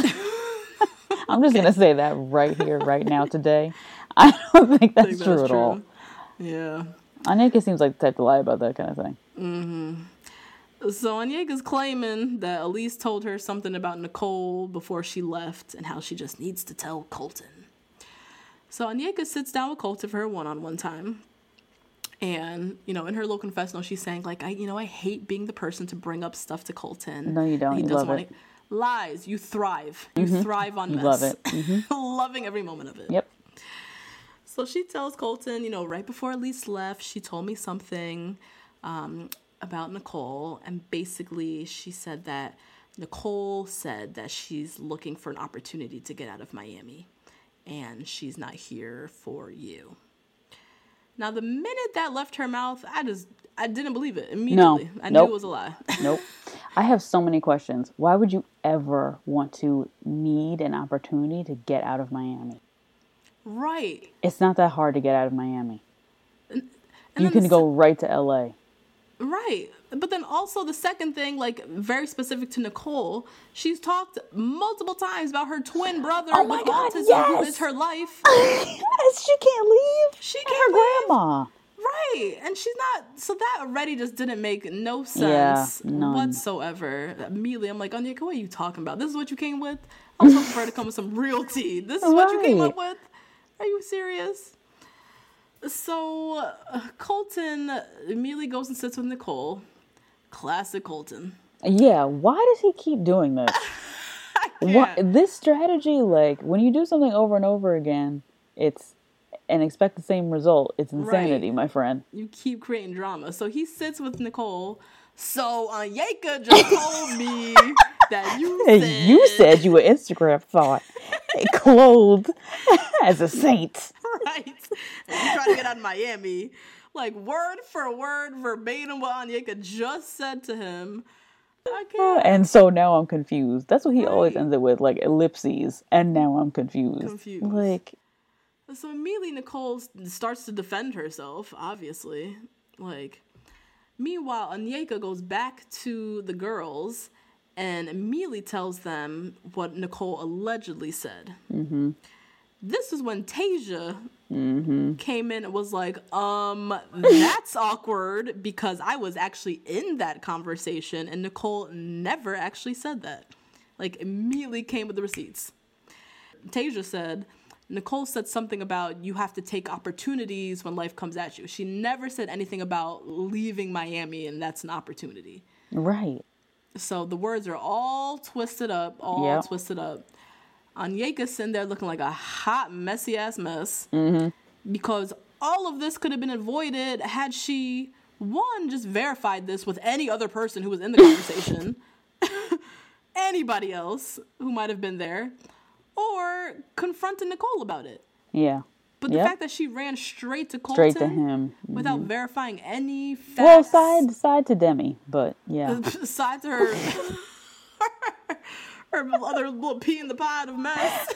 I'm just gonna say that right here, right now, today. I don't think that's,
I think
true
that's
at
true.
all.
Yeah.
Onyeka seems like the type to lie about that kind of thing.
Mm-hmm. So Onyeka's claiming that Elise told her something about Nicole before she left and how she just needs to tell Colton. So Onyeka sits down with Colton for her one-on-one time. And, you know, in her little confessional, she's saying, like, I, you know, I hate being the person to bring up stuff to Colton.
No, you don't.
He
You
doesn't
love
want
it.
Lies. You thrive. You
Mm-hmm.
thrive on
You
mess.
love it. Mm-hmm.
Loving every moment of it.
Yep.
So she tells Colton, you know, right before Elise left, she told me something um, about Nicole. And basically, she said that Nicole said that she's looking for an opportunity to get out of Miami. And she's not here for you. Now, the minute that left her mouth, I just, I didn't believe it immediately.
No,
I
nope.
knew it was a lie.
Nope. I have so many questions. Why would you ever want to need an opportunity to get out of Miami?
Right.
It's not that hard to get out of Miami.
And
You
then
can
the
go right to L A.
Right. But then also the second thing, like very specific to Nicole, she's talked multiple times about her twin brother
Oh my
with
God,
autism
yes!
who is her life.
Yes, she can't leave.
She
And
can't
her
leave.
grandma.
Right. And she's not, so that already just didn't make no
Yeah,
sense
none.
whatsoever. Immediately, I'm like, Onyeka, what are you talking about? This is what you came with? I was hoping for her to come with some real tea. This is what you came
Right.
up with? Are you serious? So uh, Colton immediately goes and sits with Nicole. Classic Colton.
Yeah, why does he keep doing this? What, this strategy, like, when you do something over and over again, it's, and expect the same result, it's insanity,
Right.
my friend.
You keep creating drama. So he sits with Nicole. So Onyeka just told me that you
Hey,
said...
you said you were Instagram thought, clothed as a saint.
Right. And you trying to get out of Miami. Like, word for word, verbatim what Onyeka just said to him. I can't.
And so now I'm confused. That's what he always
Right.
ends it with, like ellipses. And now I'm confused.
Confused.
Like,
So immediately Nicole s- starts to defend herself, obviously. Like, meanwhile, Onyeka goes back to the girls and immediately tells them what Nicole allegedly said. Mm-hmm. This is when Tasia
mm-hmm.
came in and was like, um, that's awkward because I was actually in that conversation and Nicole never actually said that. Like, immediately came with the receipts. Tasia said, Nicole said something about you have to take opportunities when life comes at you. She never said anything about leaving Miami and that's an opportunity.
right.
So the words are all twisted up, all
Yep.
twisted up. Onyeka's sitting there looking like a hot, messy ass mess.
Mm-hmm.
Because all of this could have been avoided had she, one, just verified this with any other person who was in the conversation, anybody else who might have been there, or confronted Nicole about it.
Yeah.
But the
Yep.
fact that she ran straight to Colton
Straight to him.
without verifying any facts.
Well, side side to Demi, but yeah.
Aside to her, her other little pea in the pod of mess.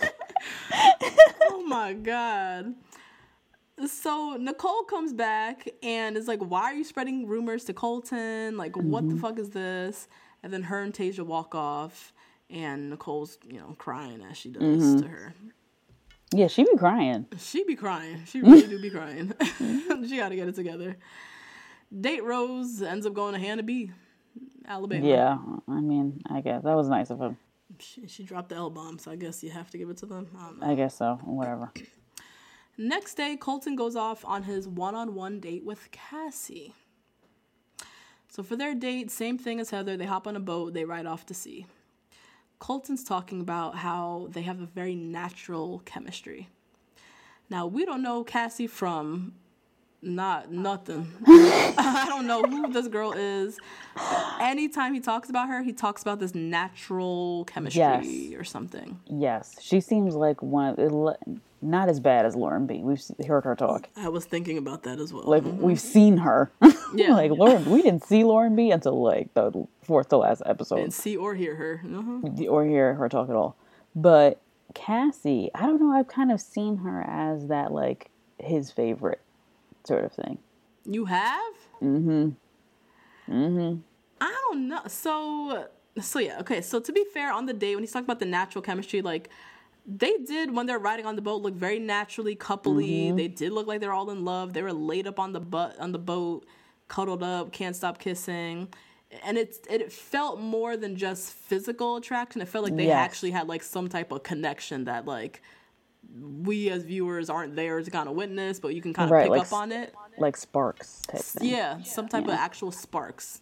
Oh my God. So Nicole comes back and is like, why are you spreading rumors to Colton? Like, what
Mm-hmm.
the fuck is this? And then her and Tasia walk off and Nicole's, you know, crying as she does
Mm-hmm.
to her.
Yeah, she be crying.
She be crying. She really do be crying. She got to get it together. Date Rose ends up going to Hannah B, Alabama.
Yeah, I mean, I guess that was nice of him.
She, she dropped the L-bomb, so I guess you have to give it to them. I don't know.
I guess so. Whatever.
Next day, Colton goes off on his one-on-one date with Cassie. So for their date, same thing as Heather. They hop on a boat. They ride off to sea. Colton's talking about how they have a very natural chemistry. Now, we don't know Cassie from not nothing. I don't know who this girl is. Anytime he talks about her, he talks about this natural chemistry yes. or something.
Yes. She seems like one of, not as bad as Lauren B. We've heard her talk.
I was thinking about that as well.
Like,
mm-hmm.
we've seen her. Yeah. Like, Lauren, we didn't see Lauren B. until, like, the fourth to last episode.
Didn't see or hear her. Mm-hmm.
Or hear her talk at all. But Cassie, I don't know, I've kind of seen her as that, like, his favorite sort of thing.
You have?
Mm-hmm. Mm-hmm.
I don't know. So, so yeah, okay. So to be fair, on the date, when he's talking about the natural chemistry, like, they did, when they're riding on the boat, look very naturally coupley. Mm-hmm. They did look like they're all in love. They were laid up on the butt on the boat, cuddled up, can't stop kissing. And it, it felt more than just physical attraction. It felt like they yes. actually had, like, some type of connection that, like, we as viewers aren't there to kind of witness, but you can kind of
right,
pick
like,
up on it.
Like sparks type thing.
Yeah, some type
yeah.
of actual sparks.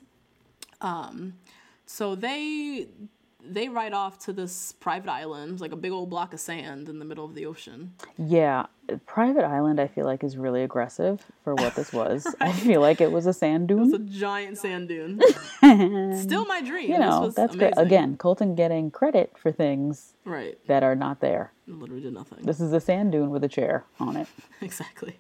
Um, so they they ride off to this private island, like a big old block of sand in the middle of the ocean.
Yeah, private island I feel like is really aggressive for what this was. Right. I feel like it was a sand dune.
It was a giant sand dune. Still my dream.
You know,
this was
that's
amazing.
great. Again, Colton getting credit for things
right.
that are not there.
Literally did nothing.
This is a sand dune with a chair on it.
Exactly.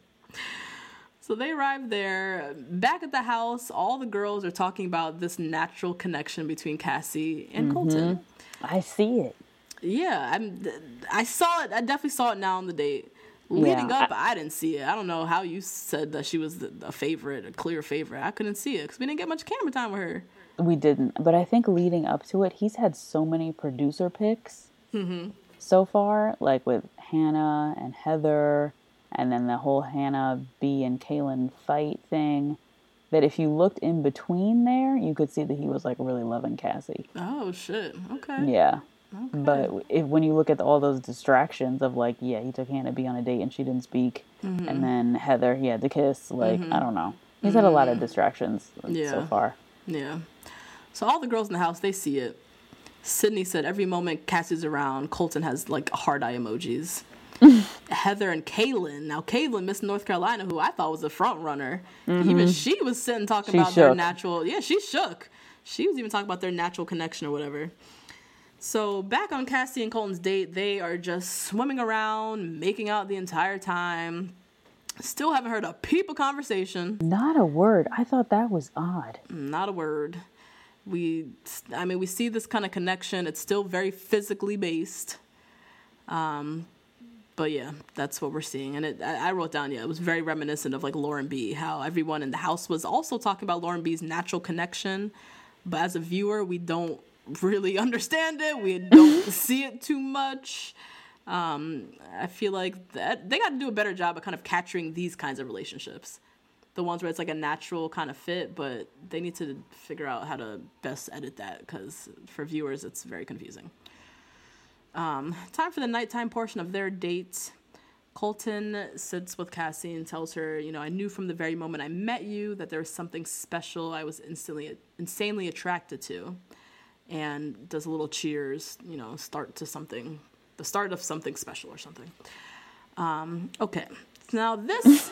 So they arrive there. Back at the house, all the girls are talking about this natural connection between Cassie and mm-hmm. Colton.
I see it.
Yeah, I'm, I saw it. I definitely saw it now on the date. Leading yeah, up, I, I didn't see it. I don't know how you said that she was the, a favorite, a clear favorite. I couldn't see it because we didn't get much camera time with her.
We didn't. But I think leading up to it, he's had so many producer picks
mm-hmm.
so far, like with Hannah and Heather, and then the whole Hannah B and Kaylin fight thing, that if you looked in between there, you could see that he was like really loving Cassie.
Oh, shit. Okay.
Yeah.
Okay.
But if, when you look at all those distractions of like, yeah, he took Hannah B on a date and she didn't speak, mm-hmm. and then Heather, he had to kiss, like, mm-hmm. I don't know. He's mm-hmm. had a lot of distractions yeah. so far.
Yeah. So all the girls in the house, they see it. Sydney said every moment Cassie's around, Colton has like heart eye emojis. Heather and Kaylin. Now, Kaylin, Miss North Carolina, who I thought was a front runner, mm-hmm. even she was sitting talking she about shook. their natural. Yeah, she shook. She was even talking about their natural connection or whatever. So back on Cassie and Colton's date, they are just swimming around, making out the entire time. Still haven't heard a peep of conversation.
Not a word. I thought that was odd.
Not a word. We, I mean, we see this kind of connection. It's still very physically based. Um. But yeah, that's what we're seeing. And it, I wrote down, yeah, it was very reminiscent of like Lauren B, how everyone in the house was also talking about Lauren B's natural connection. But as a viewer, we don't really understand it. We don't see it too much. Um, I feel like that they got to do a better job of kind of capturing these kinds of relationships. The ones where it's like a natural kind of fit, but they need to figure out how to best edit that because for viewers, it's very confusing. Um, time for the nighttime portion of their date. Colton sits with Cassie and tells her, you know, I knew from the very moment I met you that there was something special I was instantly, insanely attracted to. And does a little cheers, you know, start to something, the start of something special or something. Um, okay. Now this,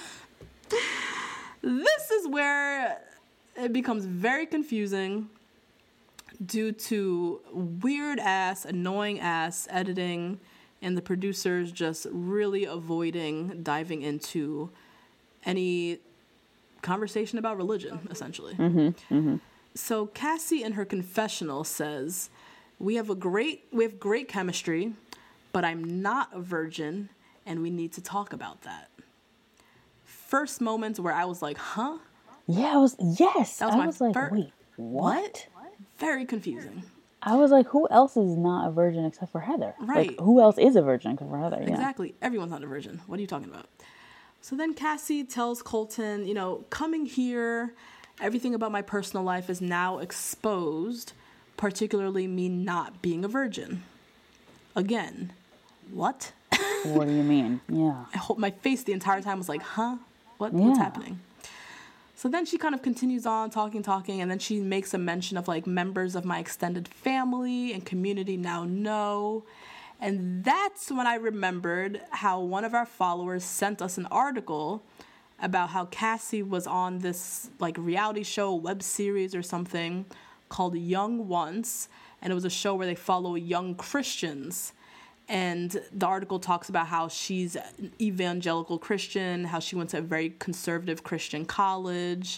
this is where it becomes very confusing due to weird-ass, annoying-ass editing and the producers just really avoiding diving into any conversation about religion, essentially.
Mm-hmm, mm-hmm.
So Cassie in her confessional says, we have a great, we have great chemistry, but I'm not a virgin, and we need to talk about that. First moments where I was like, huh?
Yeah, I was, yes.
That was
I
my
was like,
fir-
wait, what?
Very confusing.
I was like, who else is not a virgin except for Heather?
Right.
Like, who else is a virgin except for Heather? Yeah.
Exactly. Everyone's not a virgin. What are you talking about? So then Cassie tells Colton, you know, coming here, everything about my personal life is now exposed, particularly me not being a virgin. Again, what?
What do you mean? Yeah.
I hope my face the entire time was like, huh? What, yeah. What's happening? So then she kind of continues on talking, talking, and then she makes a mention of like members of my extended family and community now know. And that's when I remembered how one of our followers sent us an article about how Cassie was on this like reality show, web series or something called Young Once. And it was a show where they follow young Christians. And the article talks about how she's an evangelical Christian, how she went to a very conservative Christian college.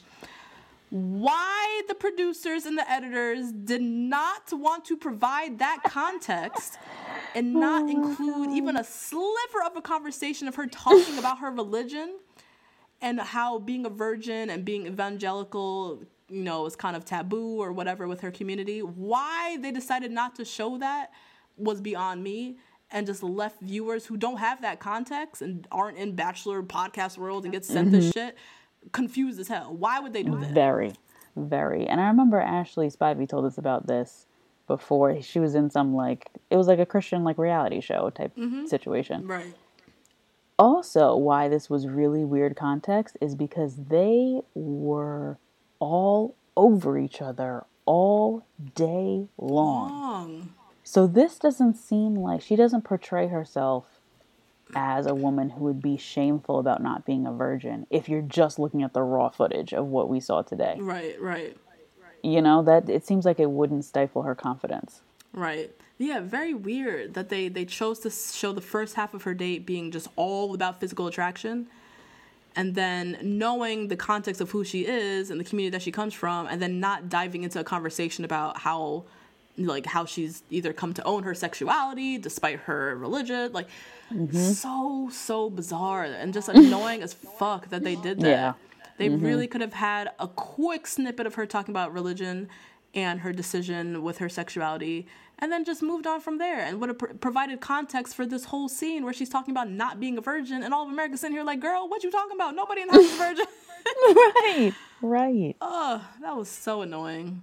Why the producers and the editors did not want to provide that context and not include even a sliver of a conversation of her talking about her religion and how being a virgin and being evangelical, you know, is kind of taboo or whatever with her community. Why they decided not to show that was beyond me, and just left viewers who don't have that context and aren't in Bachelor podcast world and get sent mm-hmm. this shit confused as hell. Why would they do that?
Very, very. And I remember Ashley Spivey told us about this before. She was in some like, it was like a Christian like reality show type mm-hmm. situation.
Right.
Also, why this was really weird context is because they were all over each other all day long. long. So this doesn't seem like, she doesn't portray herself as a woman who would be shameful about not being a virgin if you're just looking at the raw footage of what we saw today.
Right, right.
You know, that it seems like it wouldn't stifle her confidence.
Right. Yeah, very weird that they, they chose to show the first half of her date being just all about physical attraction. And then knowing the context of who she is and the community that she comes from, and then not diving into a conversation about how... like how she's either come to own her sexuality despite her religion, like mm-hmm. so, so bizarre and just annoying as fuck that they did that. Yeah. They mm-hmm. really could have had a quick snippet of her talking about religion and her decision with her sexuality and then just moved on from there and would have pr- provided context for this whole scene where she's talking about not being a virgin and all of America sitting here like, girl, what you talking about? Nobody in the house is a virgin.
Right, right.
Oh, that was so annoying.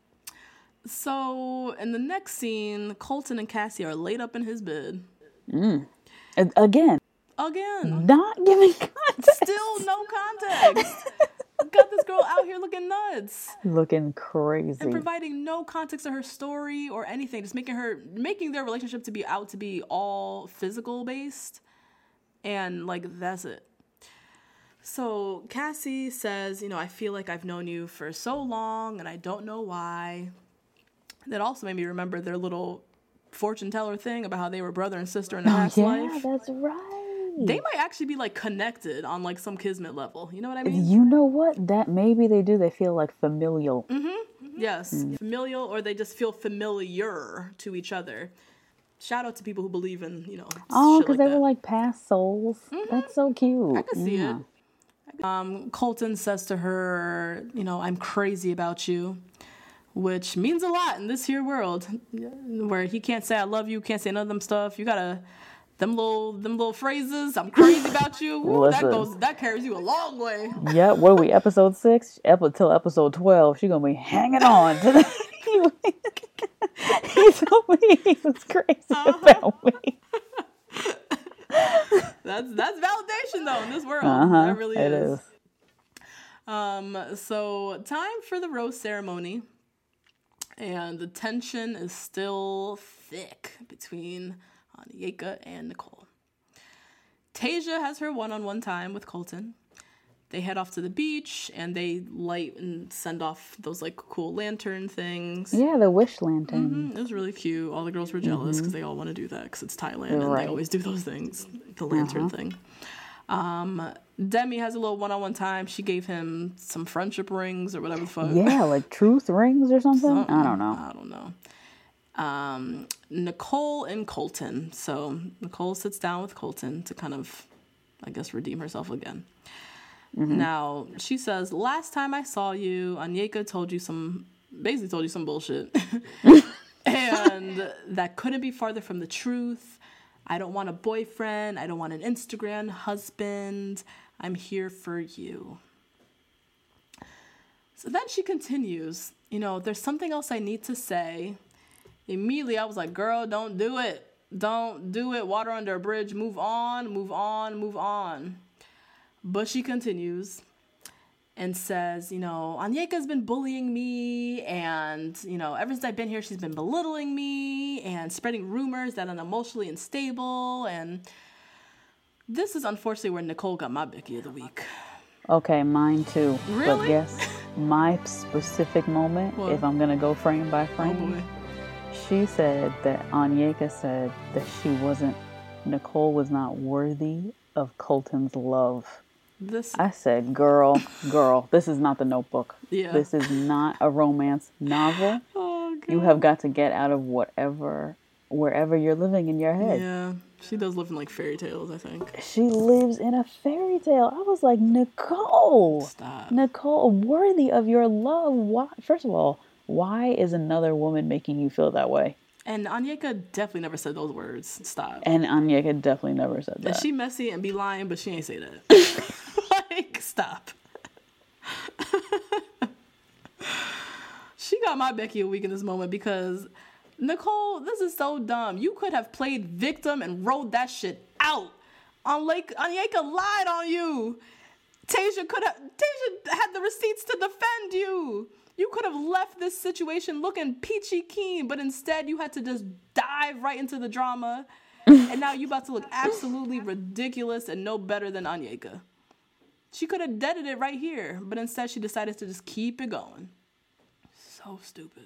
So, in the next scene, Colton and Cassie are laid up in his bed.
Mm. Again.
Again.
Not giving context.
Still no context. Got this girl out here looking nuts.
Looking crazy.
And providing no context to her story or anything. Just making her, making their relationship to be out to be all physical based. And, like, that's it. So, Cassie says, you know, I feel like I've known you for so long and I don't know why. That also made me remember their little fortune teller thing about how they were brother and sister in the past
yeah,
life.
Yeah, that's right.
They might actually be like connected on like some kismet level. You know what I mean?
You know what? That maybe they do. They feel like familial.
Mm-hmm. mm-hmm. Yes, mm. familial, or they just feel familiar to each other. Shout out to people who believe in, you know.
Oh, because
like
they
that.
were like past souls. Mm-hmm. That's so cute.
I can see
yeah.
it. Um, Colton says to her, you know, I'm crazy about you. Which means a lot in this here world, where he can't say I love you, can't say none of them stuff. You gotta, them little, them little phrases. I'm crazy about you. Ooh, that goes, that carries you a long way.
Yeah, what are we? Episode six, Ep- till episode twelve. She gonna be hanging on to the. He told me he was crazy uh-huh. about me.
that's that's validation though in this world.
Uh-huh,
that really
it
is.
is.
Um. So time for the rose ceremony. And the tension is still thick between Onyeka and Nicole. Tasia has her one-on-one time with Colton. They head off to the beach, and they light and send off those, like, cool lantern things.
Yeah, the wish lantern.
Mm-hmm. It was really cute. All the girls were jealous because mm-hmm. they all want to do that because it's Thailand, and right. they always do those things, the lantern uh-huh. thing. Um, Demi has a little one-on-one time. She gave him some friendship rings or whatever the fuck.
Yeah, like truth rings or something? something. I don't know.
I don't know. Um, Nicole and Colton. So Nicole sits down with Colton to kind of, I guess, redeem herself again. Mm-hmm. Now, she says, last time I saw you, Onyeka told you some, basically told you some bullshit. And that couldn't be farther from the truth. I don't want a boyfriend. I don't want an Instagram husband. I'm here for you. So then she continues, you know, there's something else I need to say. Immediately I was like, girl, don't do it. Don't do it. Water under a bridge. Move on, move on, move on. But she continues and says, you know, Anyeka's been bullying me, and, you know, ever since I've been here, she's been belittling me and spreading rumors that I'm emotionally unstable. And this is unfortunately where Nicole got my Becky of the week.
Okay, mine too.
Really?
But yes, my specific moment,
What?
if I'm going to go frame by frame,
Oh boy.
she said that Anyeka said that she wasn't, Nicole was not worthy of Colton's love.
This,
I said, girl, girl, this is not The Notebook.
Yeah.
This is not a romance novel.
oh God.
You have got to get out of whatever, wherever you're living in your head.
Yeah, she does live in like fairy tales, I think.
She lives in a fairy tale. I was like, Nicole,
Stop.
Nicole, worthy of your love. Why? First of all, why is another woman making you feel that way?
And Anyeka definitely never said those words. Stop.
And Anyeka definitely never said
And
that.
she messy and be lying, but she ain't say that. Like, stop. She got my Becky a week in this moment because, Nicole, this is so dumb. You could have played victim and rode that shit out. On Lake, Anyeka lied on you. Tasia could have, Tasia had the receipts to defend you. You could have left this situation looking peachy keen, but instead you had to just dive right into the drama. And now you about to look absolutely ridiculous and no better than Anyeka. She could have deaded it right here, but instead she decided to just keep it going. So stupid.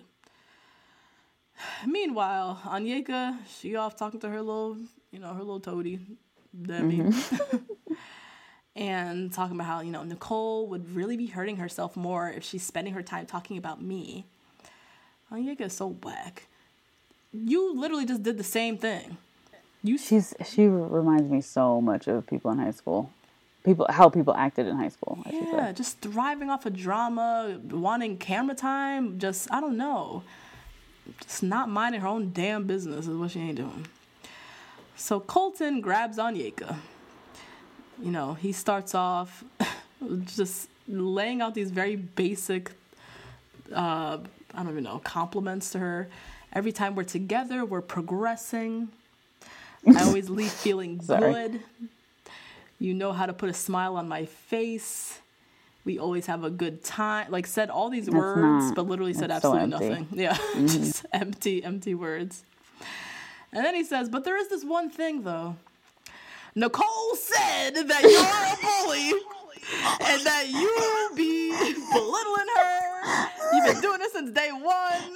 Meanwhile, Anyeka, she off talking to her little, you know, her little toady, Debbie. Mm-hmm. And talking about how, you know, Nicole would really be hurting herself more if she's spending her time talking about me. Anyeka is so whack. You literally just did the same thing. You
She's she reminds me so much of people in high school. People how people acted in high school, I should
Yeah,
say.
just thriving off of drama, wanting camera time, just, I don't know. Just not minding her own damn business is what she ain't doing. So Colton grabs Anyeka. You know, he starts off just laying out these very basic, uh, I don't even know, compliments to her. Every time we're together, we're progressing. I always leave feeling good. You know how to put a smile on my face. We always have a good time. Like, said all these
That's
words,
not,
but literally said
that's so
absolutely
empty.
nothing. Yeah,
Mm-hmm.
just empty, empty words. And then he says, but there is this one thing, though. Nicole said that you're a bully and that you be belittling her. You've been doing this since day one.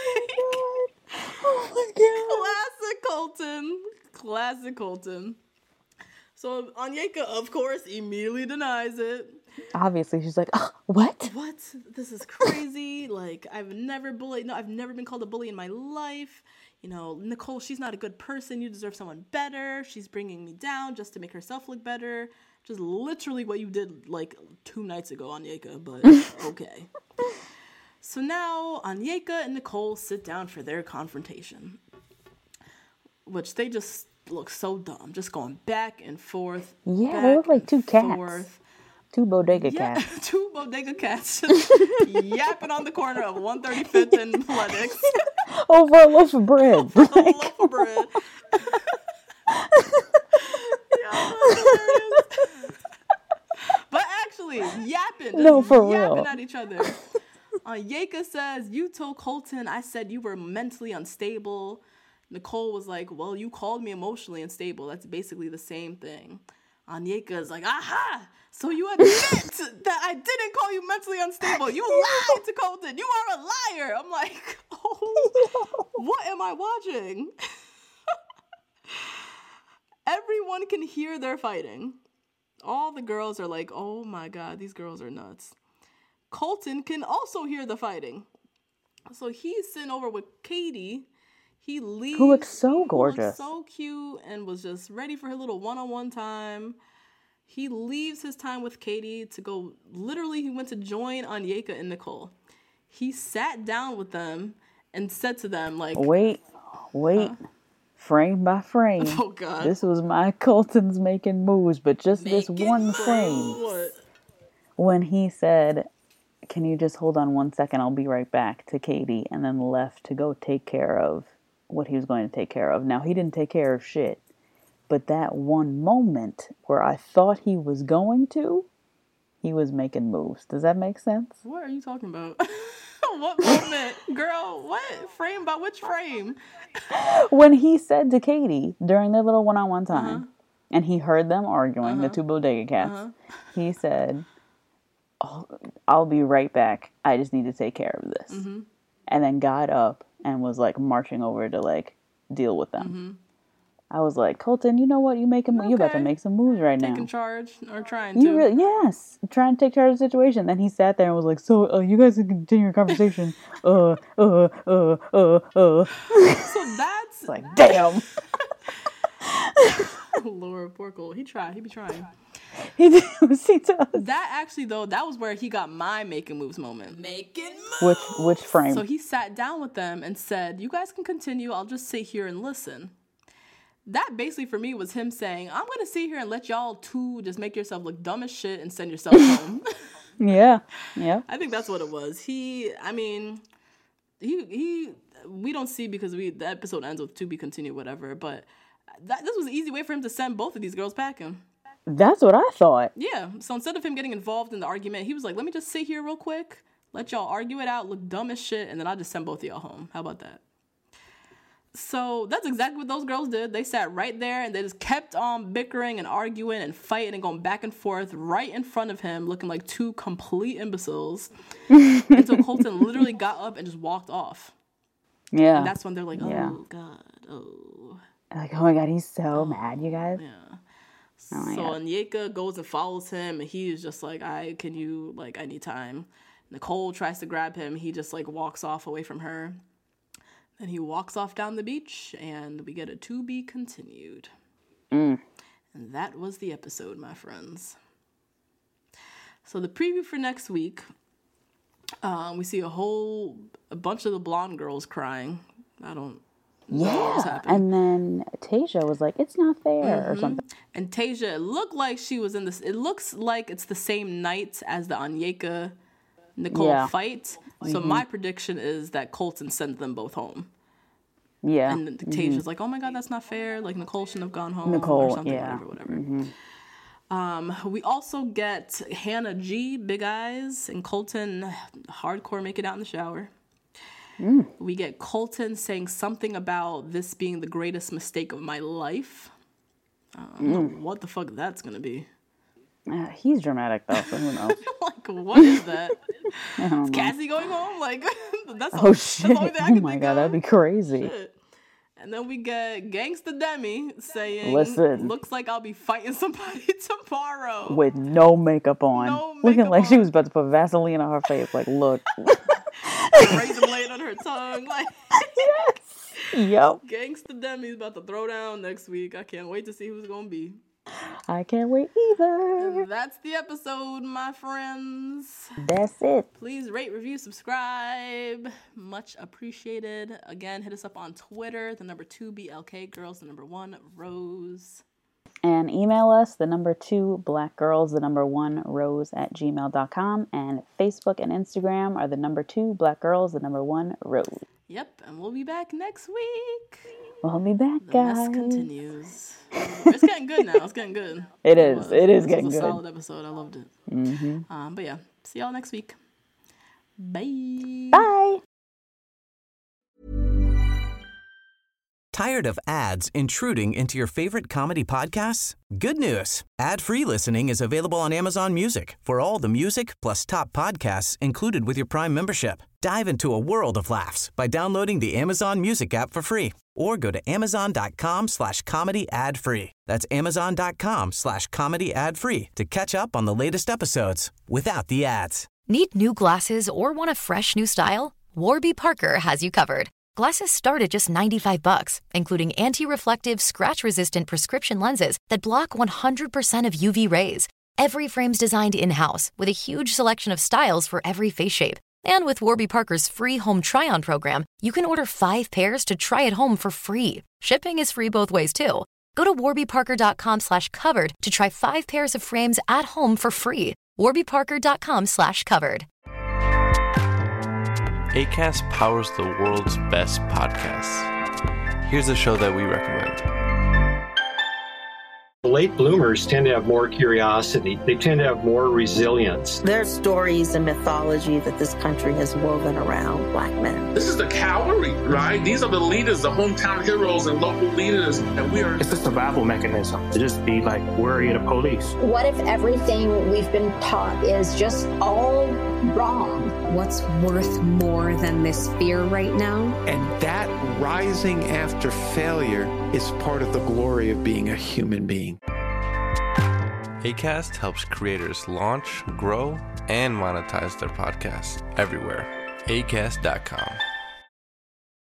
Oh my
Classic Colton. Classic Colton. So Anyeka, of course, immediately denies it.
Obviously, she's like, oh, what?
What? This is crazy. Like, I've never bullied. No, I've never been called a bully in my life. You know, Nicole, she's not a good person. You deserve someone better. She's bringing me down just to make herself look better. Just literally what you did, like, two nights ago, Anyeka, but okay. So now, Anyeka and Nicole sit down for their confrontation, which they just look so dumb, just going back and forth.
Yeah, they look like two cats.
Forth.
Two bodega
Yeah,
cats.
two bodega cats just yapping on the corner of one thirty-fifth and Lennox.
Over a loaf of bread.
A loaf of bread. Yeah, that's hilarious. But actually, yapping. Just
No, for
yapping
real.
at each other. Anyeka says, you told Colton I said you were mentally unstable. Nicole was like, well, you called me emotionally unstable. That's basically the same thing. Anyeka is like, aha! So you admit that I didn't call you mentally unstable. You lied to Colton. You are a liar. I'm like, oh, what am I watching? Everyone can hear they're fighting. All the girls are like, oh my God, these girls are nuts. Colton can also hear the fighting. So he's sitting over with Katie. He leaves.
Who looks so
who looks
gorgeous.
so cute and was just ready for her little one-on-one time. He leaves his time with Katie to go, literally he went to join Anyeka and Nicole. He sat down with them and said to them, like,
Wait, wait.
Huh?
Frame by frame.
Oh, God.
This was my Colton's making moves, but just this
Making
one frame.
what?
When he said, can you just hold on one second? I'll be right back to Katie, and then left to go take care of what he was going to take care of. Now, he didn't take care of shit. But that one moment where I thought he was going to, he was making moves. Does that make sense?
What are you talking about? What moment? Girl, what? Frame by which frame?
When he said to Katie during their little one-on-one time,
Uh-huh.
and he heard them arguing,
Uh-huh.
the two bodega cats,
Uh-huh.
he said, oh, I'll be right back. I just need to take care of this.
Mm-hmm.
And then got up and was like marching over to like deal with them.
Mm-hmm.
I was like, Colton, you know what? You making you about to
Okay.
make some moves right
Taking
now.
charge or trying
You
to.
really, yes, trying to take charge of the situation. Then he sat there and was like, "So, uh, you guys can continue your conversation." uh, uh, uh, uh, uh.
So that's
It's like, damn.
Lord Porkle. He tried. He be trying.
he does. He does.
That actually though, that was where he got my making moves moment. Making moves.
Which which frame?
So he sat down with them and said, "You guys can continue. I'll just sit here and listen." That basically for me was him saying, "I'm gonna sit here and let y'all two just make yourself look dumb as shit and send yourself home."
Yeah, yeah.
I think that's what it was. He, I mean, he he. We don't see because we the episode ends with to be continued, whatever. But that this was an easy way for him to send both of these girls packing.
That's what I thought.
Yeah. So instead of him getting involved in the argument, he was like, "Let me just sit here real quick, let y'all argue it out, look dumb as shit, and then I'll just send both of y'all home." How about that? So that's exactly what those girls did. They sat right there and they just kept on bickering and arguing and fighting and going back and forth right in front of him, looking like two complete imbeciles, until Colton literally got up and just walked off.
Yeah.
And that's when they're like, "Oh
Yeah.
God, oh."
Like, oh my God, he's so mad, you guys.
Yeah.
Oh my
So
God.
Onyeka goes and follows him, and he's just like, "I can you like I need time." Nicole tries to grab him. He just like walks off away from her. Then he walks off down the beach, and we get a to be continued.
Mm.
And that was the episode, my friends. So the preview for next week, um, we see a whole a bunch of the blonde girls crying. I don't. know what's
Yeah.
happening.
And then Tasia was like, "It's not fair," or
Mhm.
something.
And Tasia, it looked like she was in this. It looks like it's the same night as the Onyeka Nicole
Yeah.
fight. So my prediction is that Colton sends them both home.
Yeah.
And Tasia's like, "Oh my God, that's not fair. Like Nicole shouldn't have gone home
Nicole,
or something,
yeah.
whatever, whatever." Um, we also get Hannah G, Big Eyes, and Colton hardcore make it out in the shower.
Mm.
We get Colton saying something about this being the greatest mistake of my life. Uh, I don't know what the fuck that's gonna be.
Uh, he's dramatic though, so who knows?
Like, what is that?
I don't
Is
know.
Cassie going home? Like, that's
Oh
the,
shit!
That's the only thing I
Oh
can
my
think
God,
of.
that'd be crazy.
Shit. And then we get Gangsta Demi saying,
Listen.
"Looks like I'll be fighting somebody tomorrow."
With no makeup on,
No
looking
makeup
like she
on.
was about to put Vaseline on her face. Like, look,
Razor blade on her tongue. Like,
yep.
Gangsta Demi's about to throw down next week. I can't wait to see who's gonna be.
I can't wait either.
That's the episode, my friends.
That's it.
Please rate, review, subscribe. Much appreciated. Again, hit us up on Twitter, the number two B L K girls, the number one Rose.
And email us, the number two black girls, the number one rose at gmail dot com. And Facebook and Instagram are the number two black girls, the number one rose.
Yep, and we'll be back next week.
We'll be back,
The
guys.
mess continues. It's getting good now. It's getting good.
It is.
was.
It is
This
getting
was a
good.
solid episode. I loved it. Mm-hmm. Um, but yeah, see y'all next week. Bye.
Bye.
Tired of ads intruding into your favorite comedy podcasts? Good news. Ad-free listening is available on Amazon Music for all the music plus top podcasts included with your Prime membership. Dive into a world of laughs by downloading the Amazon Music app for free or go to amazon.com slash comedy ad free. That's amazon.com slash comedy ad free to catch up on the latest episodes without the ads.
Need new glasses or want a fresh new style? Warby Parker has you covered. Glasses start at just ninety-five bucks, including anti-reflective, scratch-resistant prescription lenses that block one hundred percent of U V rays. Every frame's designed in-house with a huge selection of styles for every face shape. And with Warby Parker's free home try-on program, you can order five pairs to try at home for free. Shipping is free both ways, too. Go to warbyparker.com slash covered to try five pairs of frames at home for free. warbyparker.com slash covered.
Acast powers the world's best podcasts. here's a show that we recommend.
Late bloomers tend to have more curiosity. They tend to have more resilience.
There are stories and mythology that this country has woven around Black men.
This is the cavalry, right? These are the leaders, the hometown heroes and local leaders, and we are...
It's a survival mechanism to just be like worried of police.
What if everything we've been taught is just all wrong?
What's worth more than this fear right now?
And that rising after failure is part of the glory of being a human being.
Acast helps creators launch, grow, and monetize their podcasts everywhere. acast dot com.